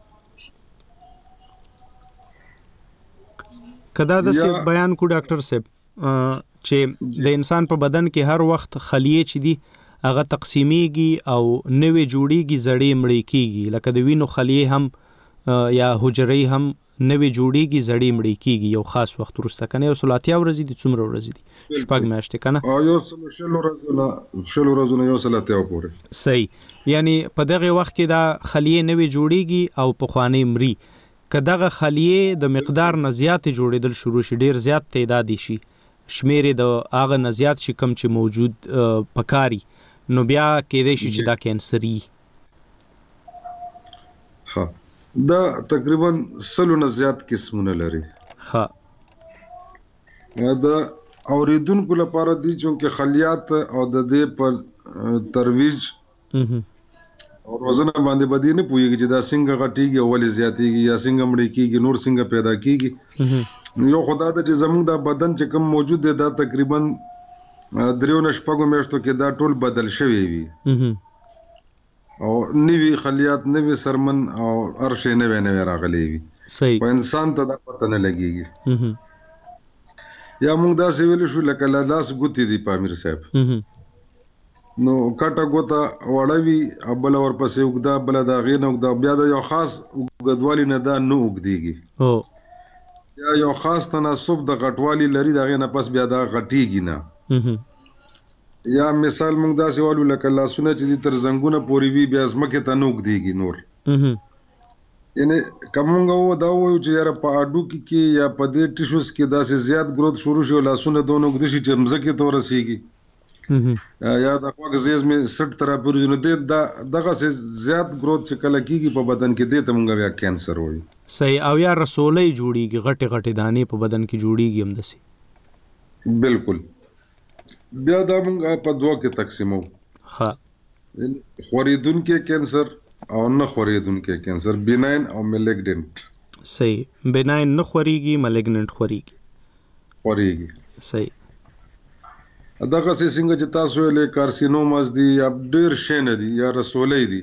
N: کدا د څه بیان کو ډاکټر صاحب چې د انسان په بدن کې هر وخت خلیې چې دي هغه تقسیمیږي او نوې جوړیږي زړې مړې کیږي لکه د وینو خلیې هم یا حجرې هم نوې جوړیږي زړې مړې کیږي یو خاص وخت وروسته کنه یو سلاتیا ورځې دي څومره ورځې دي شپږ میاشتې کنه
P: او یو شل ورځې شل ورځې یو سلاتیا پورې
N: صحیح یعنی په دغه وخت کې دا خلیې نوې جوړیږي او په خواني مري کداغه خلیې د مقدار نه زیات جوړېدل شروع شي ډیر زیات تعداد شي شمیر د اغه نه زیات شي کم چې موجود پکاري نو بیا کېدای شي چې دا کانسري
P: ها دا تقریبا سلو نه زیات قسمونه لري
N: ها
P: دا اوریدونکو لپاره دي چې خلیات او د دې په ترویج او روزنه باندې بدینه پويږي چې دا څنګه غټيږي او ولې زیاتېږي یا څنګه مړې کیږي نور څنګه پیدا کیږي یو خدای ته چې زموږ د بدن چې کوم موجود دی دا تقریبا دریو نشپګو میاشتو کې دا ټول بدل شوی وي او نوی خلیات نوی سرمن او ارشه نوی نوی راغلی وي
N: صحیح
P: په انسان ته دا پته نه لګيږي یا موږ دا سی ویل شو لکه لاس ګوتی دی پامیر صاحب نو کټه ګوتا وړوي ابل اور پسې وګدا بل دا غین وګدا بیا دا یو خاص وګدوالي نه دا نو وګديږي
N: او
P: یا یو خاص تناسب د غټوالي لري دا غینه پس بیا دا غټيږي نه یا مثال موږ دا سی والو لکه لاسونه چې تر زنګونه پوري وي بیا زمکه ته نو وګديږي نور یعنی کومه و دا و چې یاره په اډو کې کې یا په دې ټیشوز کې داسې زیات گروث شروع شي لاسونه دونو کې شي چې مزکه تور رسیږي یا د خواږ زیز می سټ تر پورې نو دې دا دغه زیات گروث چې کله کېږي په بدن کې دې ته مونږ بیا کینسر وایي
N: صحیح او یا رسولې جوړیږي غټه غټه دانې په بدن کې جوړیږي هم دسي
P: بالکل بیا دا مونږ په دوه کې تقسیمو
N: ها
P: خوریدون کې کینسر او نه خوریدونکو کینسر بیناین او ملیګننت
N: صحیح بیناین نه خوريږي ملیګننت خوريږي
P: خوريږي
N: صحیح
P: دغه څنګه چې تاسو له کارسینوماز دي یا ډیر شنه دي یا رسولې دي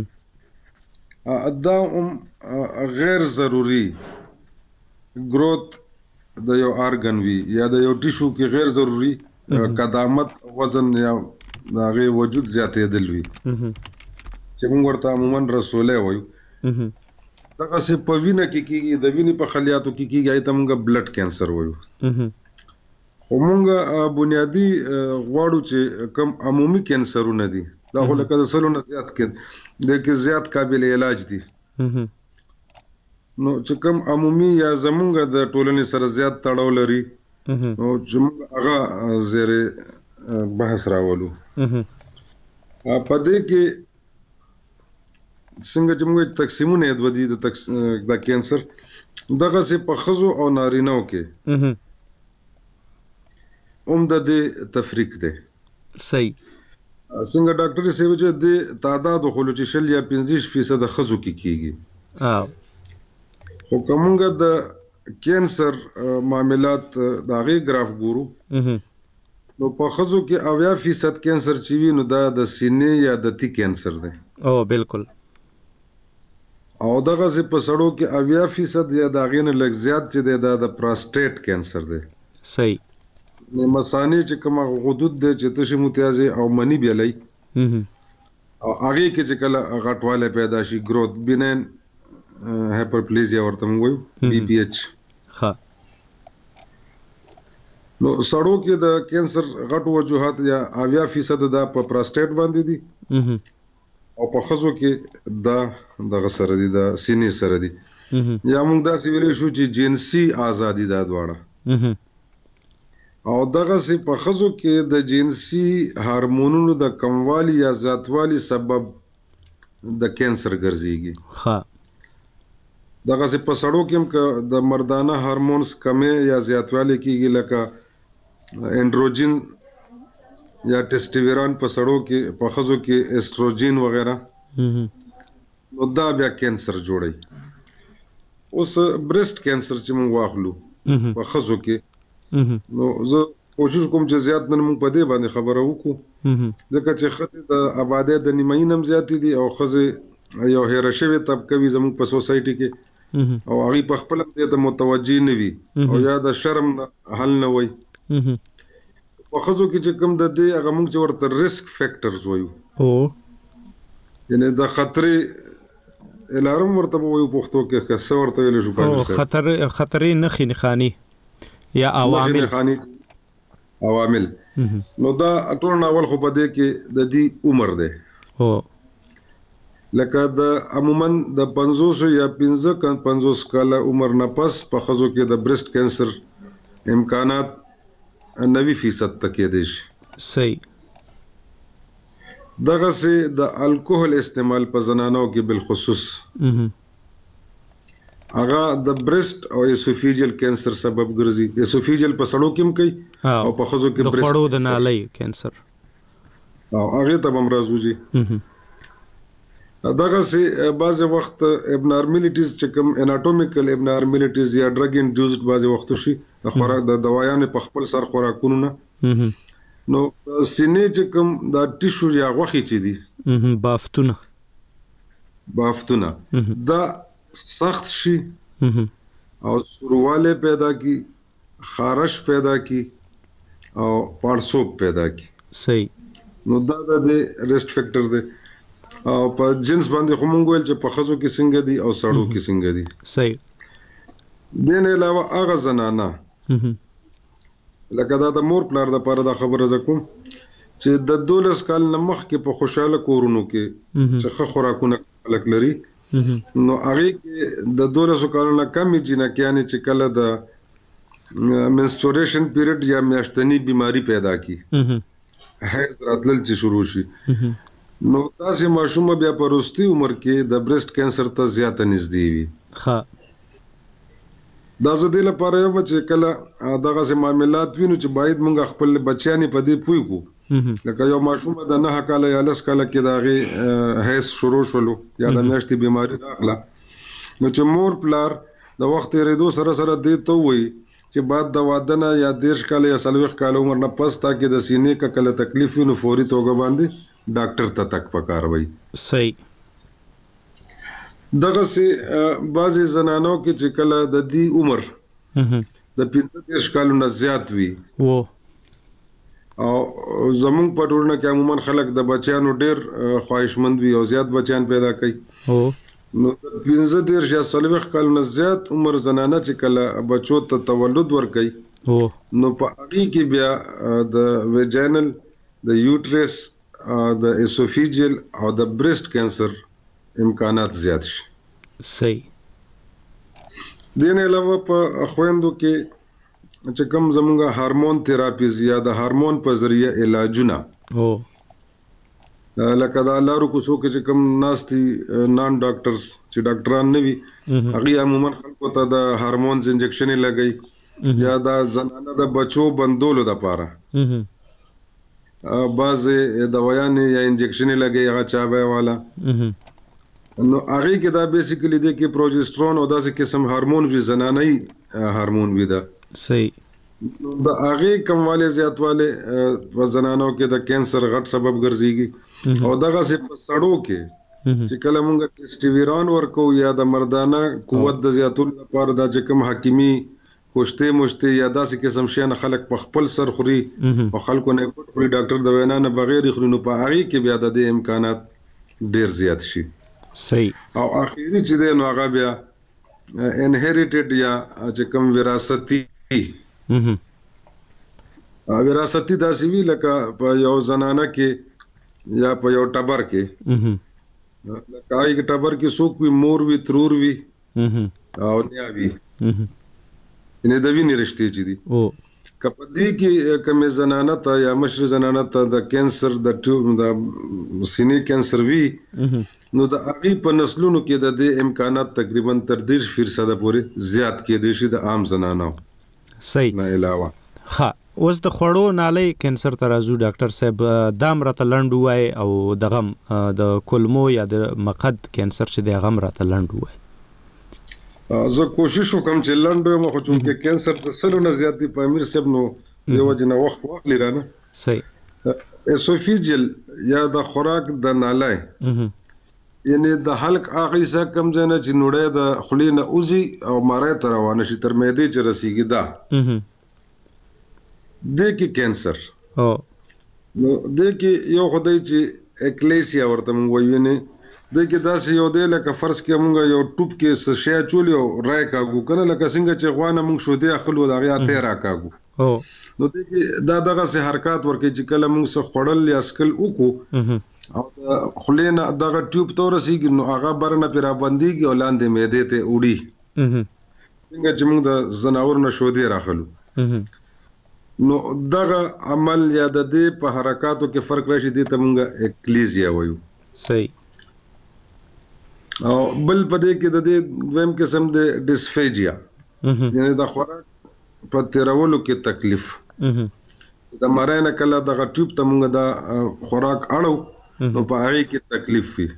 P: دا هم غیر ضروری گروث د یو ارګن وی یا د یو ټیشو کې غیر ضروری قدامت وزن یا دغه وجود زیاتېدل وی چې موږ ورته عموما رسولې وایو دغه څه په وینه کې کېږي د وینې په خلیاتو کې کېږي ایته موږ بلډ کینسر وایو خو موږ بنیادی غواړو چې کم عمومي کینسرونه دي دا خو لکه د سلونه زیات کې د کې زیات قابل علاج دي نو چې کم عمومي یا زمونږ د ټولنې سره زیات تړاو لري نو چې موږ هغه زیره بحث راولو په دې کې څنګه چې موږ تقسیمونه د ودی د د کینسر دغه سه په خزو او نارینهو کې عمده د تفریق ده
N: صحیح
P: څنګه ډاکټر سیو چې د تعداد خو چې شل یا پنځه فیصد خزو کې کیږي
N: اه
P: خو کومه د کینسر معاملات د غي گراف ګورو نو په خزو کې اویا فیصد کینسر چې وي نو دا د سینې یا د تی کینسر ده
N: او بالکل
P: او دغه سه په سړو کې اویا فیصد یا دا غینه لږ زیات چې د د پروستات کینسر ده
N: صحیح
P: مثانی چې کومه غدود ده چې تشه متیازه او منی بیلای او هغه کې چې کله غټواله پیدا شي گروث بینن هایپرپلیزیا ورته وایو بي پی ایچ
N: ها
P: نو سړو کې د کینسر غټو وجوهات یا اویا فیصد د په پروستات باندې دي او په خزو کې دا د سره دي د سینې سره دي یا موږ دا سی ویلې شو چې جنسي ازادي دا دواړه او دغه سي په خزو کې د جنسي هورمونونو د کموالي یا زیاتوالي سبب د کینسر ګرځيږي
N: ها
P: دغه سي په سړو کې د مردانه هورمونز کمې یا زیاتوالي کېږي لکه انډروجن یا ټیسټویرون په سړو کې په خزو کې استروجن وغیرہ نو دا بیا کینسر جوړي اوس برست کینسر چې موږ واخلو په خزو کې نو زه کوشش کوم چې زیات نن موږ په دې باندې خبره وکړو ځکه چې خته د آبادی د نیماین هم زیات دي او خزه یو هرشوي طبقه وي زموږ په سوسايټي کې او هغه په خپل دې ته متوجي نه وي او یا د شرم حل نه وي په خزو کې چې کوم د دې هغه موږ چې ورته ریسک فیکټرز وایو
N: او
P: یعنی د خطر الارم ورته وایو پښتو کې څه ورته ویل شو
N: په خطر خطرې نخې نخانی یا عوامل
P: عوامل نو دا ټول ناول خو په دې کې د دې عمر ده
N: او
P: لکه د عموما د پنځوس یا پنځه کاله عمر نه پس په خزو کې د برست کینسر امکانات نوي فیصد تک دي
N: صحیح
P: دغه سي د الکوهول استعمال په زنانو کې بالخصوص هغه د برست او اسوفیجل کینسر سبب ګرځي اسوفیجل په سړو کې هم کوي او په خزو کې
N: برست د خړو د نالۍ کینسر
P: او هغه ته هم راځي دغه سي بعض وخت ابنارمالیټیز چې کوم اناټومیکل ابنارمالیټیز یا ډرګ انډیوسډ بعض وخت شي د خوراک د دوايانو په خپل سر خوراکونو نه نو سینې چې کوم دا ټیشو یا غوخي چې دي
N: بافتونه
P: بافتونه دا سخت شي او سرواله پیدا کی خارش پیدا کی او پړسوب پیدا کی
N: صحیح
P: نو دا د ریسک فیکٹر دی او په جنس باندې خو مونږ ویل چې په خزو کې څنګه دي او سړو کې څنګه دي
N: صحیح
P: دین علاوه هغه زنانه لکه دا د مور پلار د پاره د خبره زکوم چې د دولس کال نمخ کې په خوشاله کورونو کې چې خه خوراکونه لک لري نو هغه کې د دولس کالونو کمی جنکیانه چې کله د منستوریشن پیریډ یا میاشتنی بیماری پیدا کی هیڅ راتلل چې شروع شي نو تاسو ماشوم بیا په وروستي عمر کې د بریسټ کینسر ته زیاته نږدې وي
N: ها
P: دا زده لپاره یو چې کله دغه سه معاملات وینو چې باید مونږ خپل بچیانی په دې پوي کو لکه یو ماشوم د نه کاله یا لس کاله کې داغه هیڅ شروع شولو یا د میاشتې بیماری راغله نو چې مور پلار د وخت ریدو سره سره دې ته وي چې بعد د واده نه یا دیش کاله یا سلوخ کاله عمر نه پس تا کې د سینې کا کله تکلیف وینو فوري توګه باندې ډاکټر ته تک پکاروي
N: صحیح
P: دغه سي بعضي زنانو کې چې کله د دې عمر د پنځه دیش کالو نه زیات وي
N: وو
P: او زمونږ په ټولنه کې عموما خلک د بچیانو ډېر خواهشمند وي او زیات بچیان پیدا کوي
N: هو
P: نو د پنځه دیش یا سلوخ کالو نه زیات عمر زنانه چې کله بچو ته تولد ورکوي
N: هو
P: نو په هغه کې بیا د ویجینل د یوټرس د اسوفیجل او د بریسټ کینسر امکانات زیات شي
N: صحیح
P: دین علاوه په خويندو کې چې کوم زموږه هارمون تھراپیز یا د هارمون په ذریعہ علاجونه
N: او
P: لکه دا لارو کوڅو کې چې کوم ناستي نان ډاکټرز چې ډاکټران نه وي هغه عموما خلکو ته د هارمونز انجکشن لګي یا دا زنانه د بچو بندولو د پاره بعض دوايان یا انجکشن لګي هغه چابه والا نو هغه کې دا بیسیکلی دی کې پروجسترون او داسې قسم هورمون وی زنانه هورمون وی دا
N: صحیح
P: دا هغه کمواله زیاتواله په زنانو کې د کینسر غټ سبب ګرځيږي او دغه سه په سړو کې چې کله موږ ټیسټیویران ورکو یا د مردانه قوت د زیاتول لپاره د چې کوم حکیمي کوشته مشته یا داسې قسم شي نه خلک په خپل سر خوري او خلکو نه خوري ډاکټر د وینا نه بغیر خوري نو په هغه کې بیا د امکانات ډیر زیات شي
N: صحیح
P: او اخیری چې دی نو هغه بیا انهریټډ یا چې کوم وراثتي ا وراثتي داسې وی لکه په یو زنانه کې یا په یو ټبر کې لکه هغه ټبر کې څوک وي مور وي ترور وي او نیا وي نه د وینې رشتې چې دي
N: او
P: کپدوی کې کومه زنانه ته یا مشر زنانه ته د کینسر د ټیوب د سینې کینسر وی نو د هغه په نسلونو کې د دې امکانات تقریبا تر دېرش فیصد پورې زیات کې دي چې د عام زنانو
N: صحیح
P: نه علاوه
N: ها اوس د خړو نالۍ کینسر ترازو ډاکټر صاحب دام راته لنډ وای او د غم د کولمو یا د مقد کینسر چې د غم راته لنډ وای
P: زه کوشش وکم چې لنډو مخ چون کې کینسر د سلو نه زیات دی په امیر صاحب نو یو جنا وخت واخلې رانه
N: صحیح
P: اسوفیجل یا د خوراک د نالای یعنی د حلق هغه څه کم ځنه چې نوړې د خلینه اوزي او مارای تر روانه شي تر معدې چې رسیږي دا د کې کینسر
N: او
P: نو د کې یو خدای چې اکلیسیا ورته وایي نه د کې داسې یو دی لکه فرض کې مونږ یو ټوب کې څه شی چولی او رای کاګو کنه لکه څنګه چې غوانه مونږ شو دی اخلو دا غیا ته را کاګو
N: او
P: نو د کې دا دغه سه حرکت ورکې چې کله مونږ څه خړل یا سکل وکړو او خلینا دغه ټوب تور سیږي نو هغه برنه پیرا بنديږي او لاندې معده ته وړي څنګه چې موږ د زناور نه شو دی راخلو نو دغه عمل یا د دې په حرکتو کې فرق راشي دي ته موږ اکلیزیا وایو
N: صحیح
P: او بل پدې کې د دې دویم قسم د ډیسفیجیا یعنی د خوراک په تیرولو کې تکلیف د مارای نه کله د ټیوب ته موږ د خوراک اړو نو په هغه کې تکلیف وي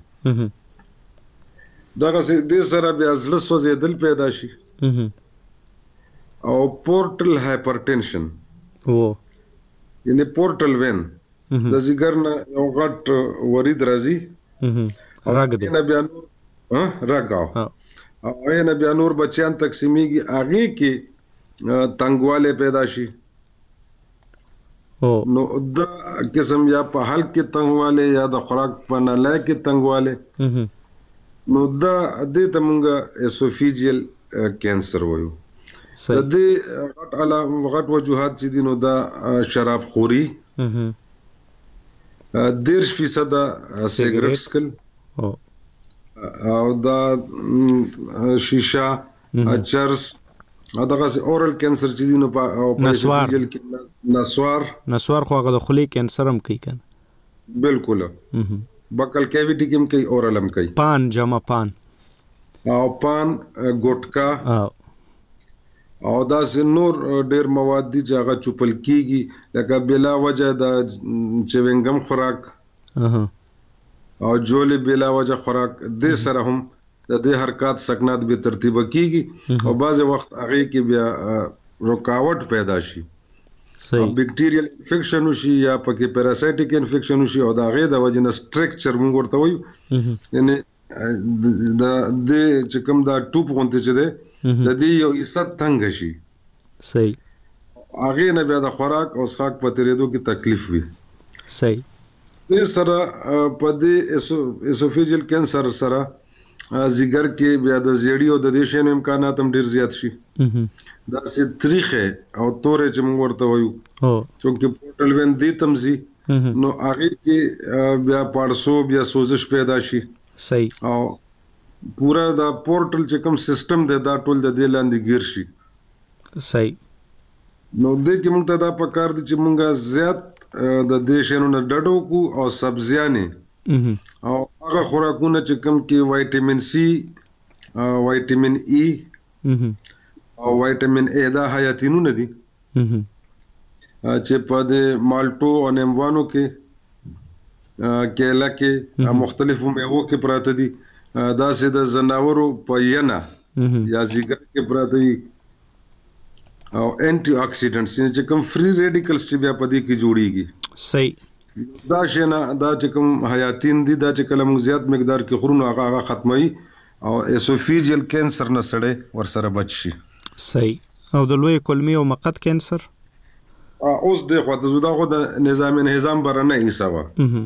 P: دغه د سره بیا زړه سوځېدل پیدا شي او پورټل هایپرټنشن
N: او
P: یعنی پورټل وین د زیګر نه یو غټ ورید راځي
N: راګ دی
P: نه بیا نور ها راګاو او نه بیا نور بچیان تقسیمیږي هغه کې تنګواله پیدا شي نو د قسم یا په حل کې تنګواله یا د خوراک په نلای کې تنګواله نو دا د تمغه اسوفیجیل کینسر وایو د دې غټ علا غټ وجوهات چې دي نو دا شراب خوري دیرش فیصد سیګریټ سکل او دا شیشه چرس دغه اورال کینسر چې دي نو په اسوفیجیل کې نسوار
N: نسوار خو هغه د خولې کینسر هم کوي کنه
P: بالکل بکل کیویټی کې هم کوي اورال هم کوي
N: پان جمع پان
P: او پان ګټکا او دا نور ډیر مواد دي چې هغه چوپل کیږي لکه بلا وجه د چوینګم خوراک او جولې بلا وجه خوراک د سره هم د دې حرکت سکنات به ترتیب کیږي او بعض وخت هغه کې بیا رکاوټ پیدا شي صحیح بیکټیریل انفیکشن وشي یا پکې پیراسایټیک انفیکشن وشي او دا غي د وجه نه سټرکچر موږ ورته وایو یعنی د د چې کوم دا ټوپ غونته چې ده د دې یو حصہ تنګ شي
N: صحیح
P: هغه نه بیا د خوراک او اسحاق په تیرېدو کې تکلیف وي
N: صحیح
P: د سره په دې اسوفیجیل کینسر سره زیګر کې بیا د زیړی او د دیشن امکانات هم ډیر زیات شي دا سي تاریخه او تورې چې موږ ورته وایو
N: او
P: چې پورټل وین دي تمزي نو هغه کې بیا پارسو بیا سوزش پیدا شي
N: صحیح
P: او پورا دا پورټل چې کوم سیستم دی دا ټول د دې لاندې ګیر شي
N: صحیح
P: نو د کې موږ ته دا پکار دي چې موږ زیات د دیشنو نه ډډو کو او سبزیانه او هغه خوراکونه چې کوم کې وایټامین سی وایټامین ای او وایټامین ای دا حیاتینونه دي چې په د مالټو او نیموانو کې کېلا کې مختلفو میوو کې پراته دي دا سه د زناورو په ینه یا زیګر کې پراته دي او انټي اکسیډنټس چې کوم فری ریډیکلز چې بیا پدې کې جوړيږي
N: صحیح
P: دا شنه دا چې کوم حیاتین دي دا چې کلم زیات مقدار کې خورونه هغه هغه ختمي او اسوفیجیل کینسر نه سړې ورسره بچ شي
N: صحیح او د لوی کولمي او مقعد کینسر
P: اوس د خو د زړه خو د نظام نظام برنه ایساوه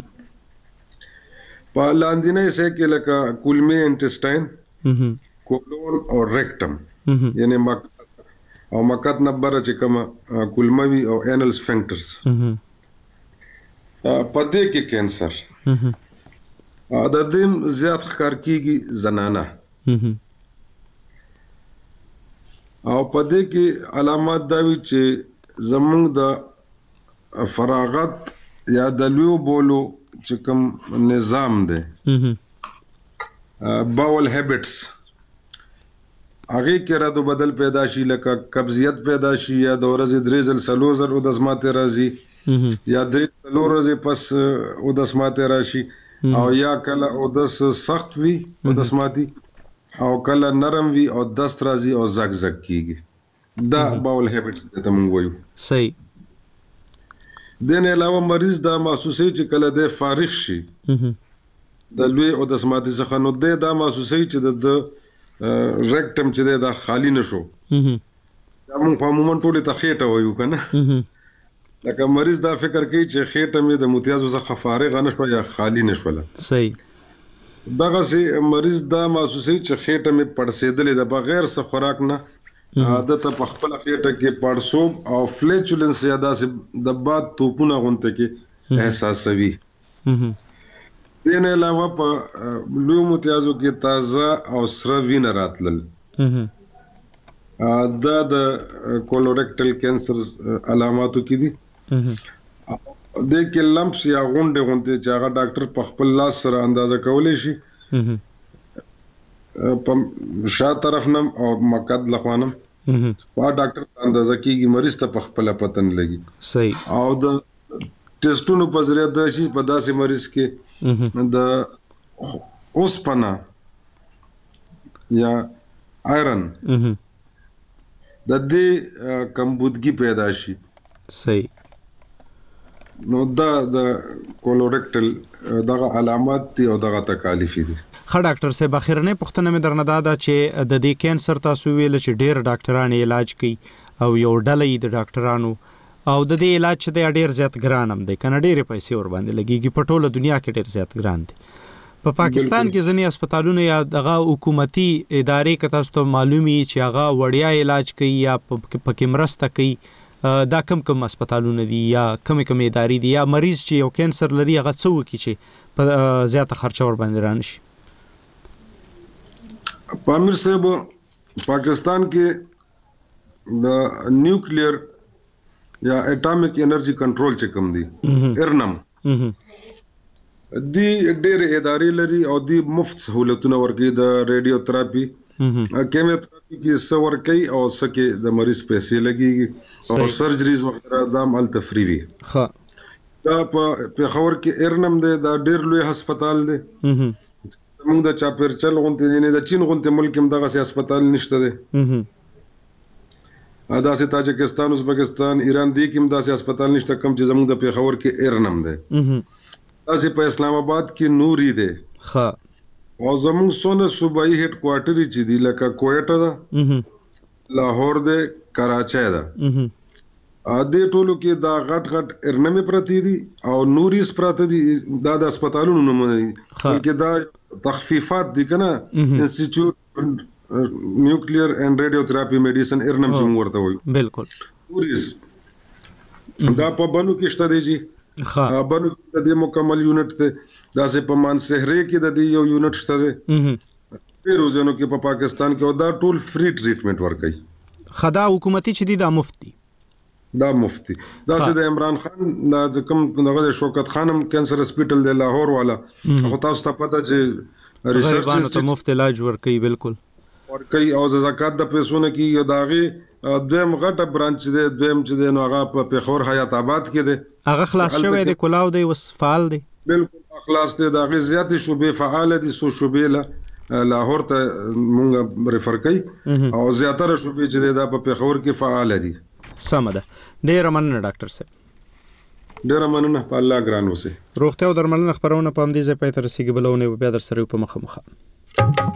P: په لاندینه سه کې لکه کولمي انټسټاین کولون او ریکټم یعنی مق او مقعد نبره چې کوم کولموي او انل سفنکټرز پدې کې کینسر د دې زیات ښکار کیږي زنانه او پدې کې علامات دا وی چې زمونږ د فراغت یا د لیو بولو چې کوم نظام دی باول هابټس هغه کې را دو بدل پیدا شي لکه قبضیت پیدا شي یا د ورځې درې ځل سلوزر او د زماته راځي یا درې څلورځې پس او د سماته راشي او یا کله او د سخت وی او د سماتی او کله نرم وی او دست راځي او زګ زګ کیږي دا باول هابټس ته موږ وایو
N: صحیح
P: دنه علاوه مریض دا محسوسي چې کله د فارغ شي د لوی او د سماتی څخه نو د دا محسوسي چې د ریکټم چې دا خالی نشو دا موږ عموما ټول ته خېټه وایو کنه لکه مریض دا فکر کوي چې خېټه مې د متیازو څخه فارغ نه شو یا خالی نشوله
N: صحیح
P: دغه سي مریض دا محسوسي چې خېټه مې پړسېدلې د بغیر څه خوراک نه عادت په خپل خېټه کې پړسوب او فلیچولنس یا داسې د باد توپونه غونته کې احساسوي دین علاوه په لوی متیازو کې تازه او سره وینه راتلل دا د کولوریکټل کینسر علاماتو کې دي د کې لمپس یا غونډه غونډه چې هغه ډاکټر په خپل لاس سره اندازه کولای شي په شا طرف نم او مقعد لخوانم په ډاکټر اندازه کېږي مریض ته په خپل پتن لګي
N: صحیح
P: او د ټیسټونو په ذریعہ د شي په داسې مریض کې د اوسپنا یا آیرن د دې کمبودګي پیدا شي
N: صحیح
P: نو دا د کولوریکټل دغه علامات دي او دغه تکالیف دي.
N: خا ډاکټر صاحب اخرنه پوښتنه مې درنه دا چې د دې کینسر تاسو ویل چې ډېر ډاکټران علاج کوي او یو ډلې د ډاکټرانو او د دې علاج چې د ډېر زیات ګران هم دی کنه ډېر پیسې ور باندې لګيږي په ټوله دنیا کې ډېر زیات ګران دي. په پا پاکستان کې ځینې هسپتالونه یا دغه حکومتي ادارې کې تاسو ته معلومي چې هغه وړیا علاج کوي یا پکې مرسته کوي، دا کم کم هسپتالونه دي یا کم کم ادارې دي یا مریض چې یو کینسر لري هغه څه وکړي چې په زیاته خرچه ور باندې رانشي؟
P: پامیر صاحب پاکستان کې د نیوکلیر یا اټامیک انرژي کنټرول چې کوم دي ارنم دی ډېر ادارې لري او دی مفت سہولتونه ورکوي د ریډیو تراپي کیموتراپي کې څه ورکوي او څه کې د مریض پیسې لګيږي او سرجریز وغیرہ دا مال تفریح وي. ها دا په پیښور کې ارنم دی دا ډېر لوی هسپتال دی. موږ د چاپیرچل غونډې نه د چین غونډې ملک هم دغه سي هسپتال نشته دی. ادا سي تاجکستان ازبکستان ایران دی کې هم داسې هسپتال نشته کوم چې زموږ د پیښور کې ارنم دی. داسې په اسلام آباد کې نوري دی. ها او زموږ سونه صوبایي هډ کوارټر چې دی لکه کویټه ده، لاهور ده، کراچۍ ده. ا دې ټولو کې دا غټ غټ ارنمه پرتی دي او نوريس پراته دي. دا د هسپتالونو نومونه دي بلکې دا تخفیفات دي کنه انسټیټیوټ نیوکلیر اینڈ ریډیو تراپي میډیسن ارنم چې موږ ورته وایو. بالکل نوريس دا په بنو کې شته دی جی. ها بنو د دې مکمل یونټ ته دا سه په مان سحری کې د دې یو یونټ شته دی. پیروزونو کې په پاکستان کې او دا ټول فری ټریټمنټ ورکوي. خدا حکومتي چې دی دا مفتی دا مفتی دا چې د عمران خان د کوم دغه شوکت خانم کینسر هسپتال د لاهور والا خو تاسو ته پته چې ریسرچ ته مفت علاج ورکوي. بالکل ورکوي او زکات د پیسو نه کې یو داغي دویم غټه برانچ دی دویم چې دی نو هغه په پیښور حیات آباد کې دی. هغه خلاص شوی دی کلاو دی وس فعال دی. بالکل خلاص دی دا غي زیاتې شوبې فعال دي. سو شوبې له لاهور ته مونږ ریفر کوي او زیاتره شوبې چې دی دا په پیښور کې فعال دي. سم ده. ډیر مننه ډاکټر صاحب. ډیر مننه په الله ګران اوسه. روغتیا او درملنه خبرونه په همدې ځای پای ته رسیدي بلونه بیا در سره په مخه مخه.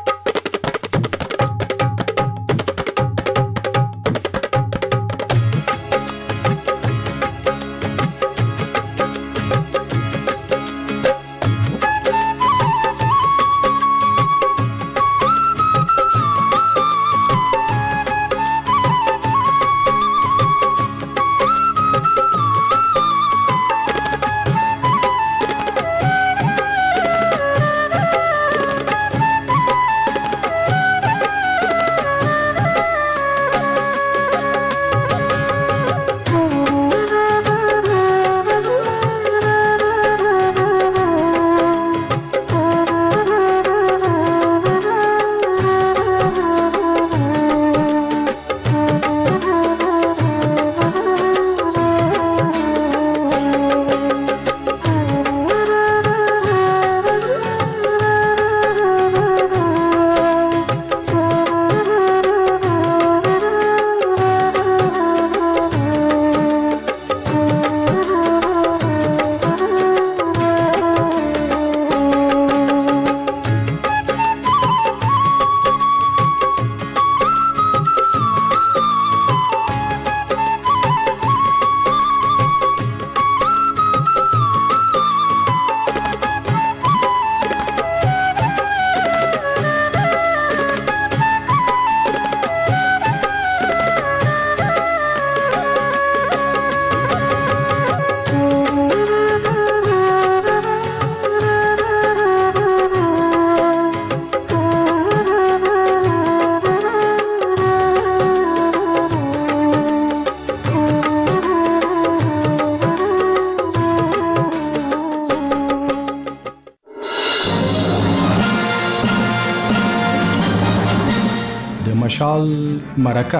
Q: مشال مرکه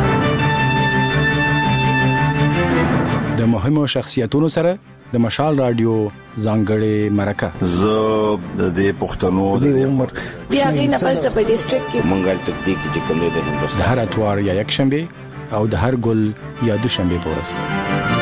Q: د مهمو شخصیتونو سره د مشال رادیو ځانګړې مرکه
R: زه د دې پښتنو د عمر
S: بیا غینه پس په ډیسټریکټ کې
R: منګل تدبیق چې کوم د هندوستان
Q: د هر اتوار یا یک شنبه او د هر ګل یا دوشنبه پورس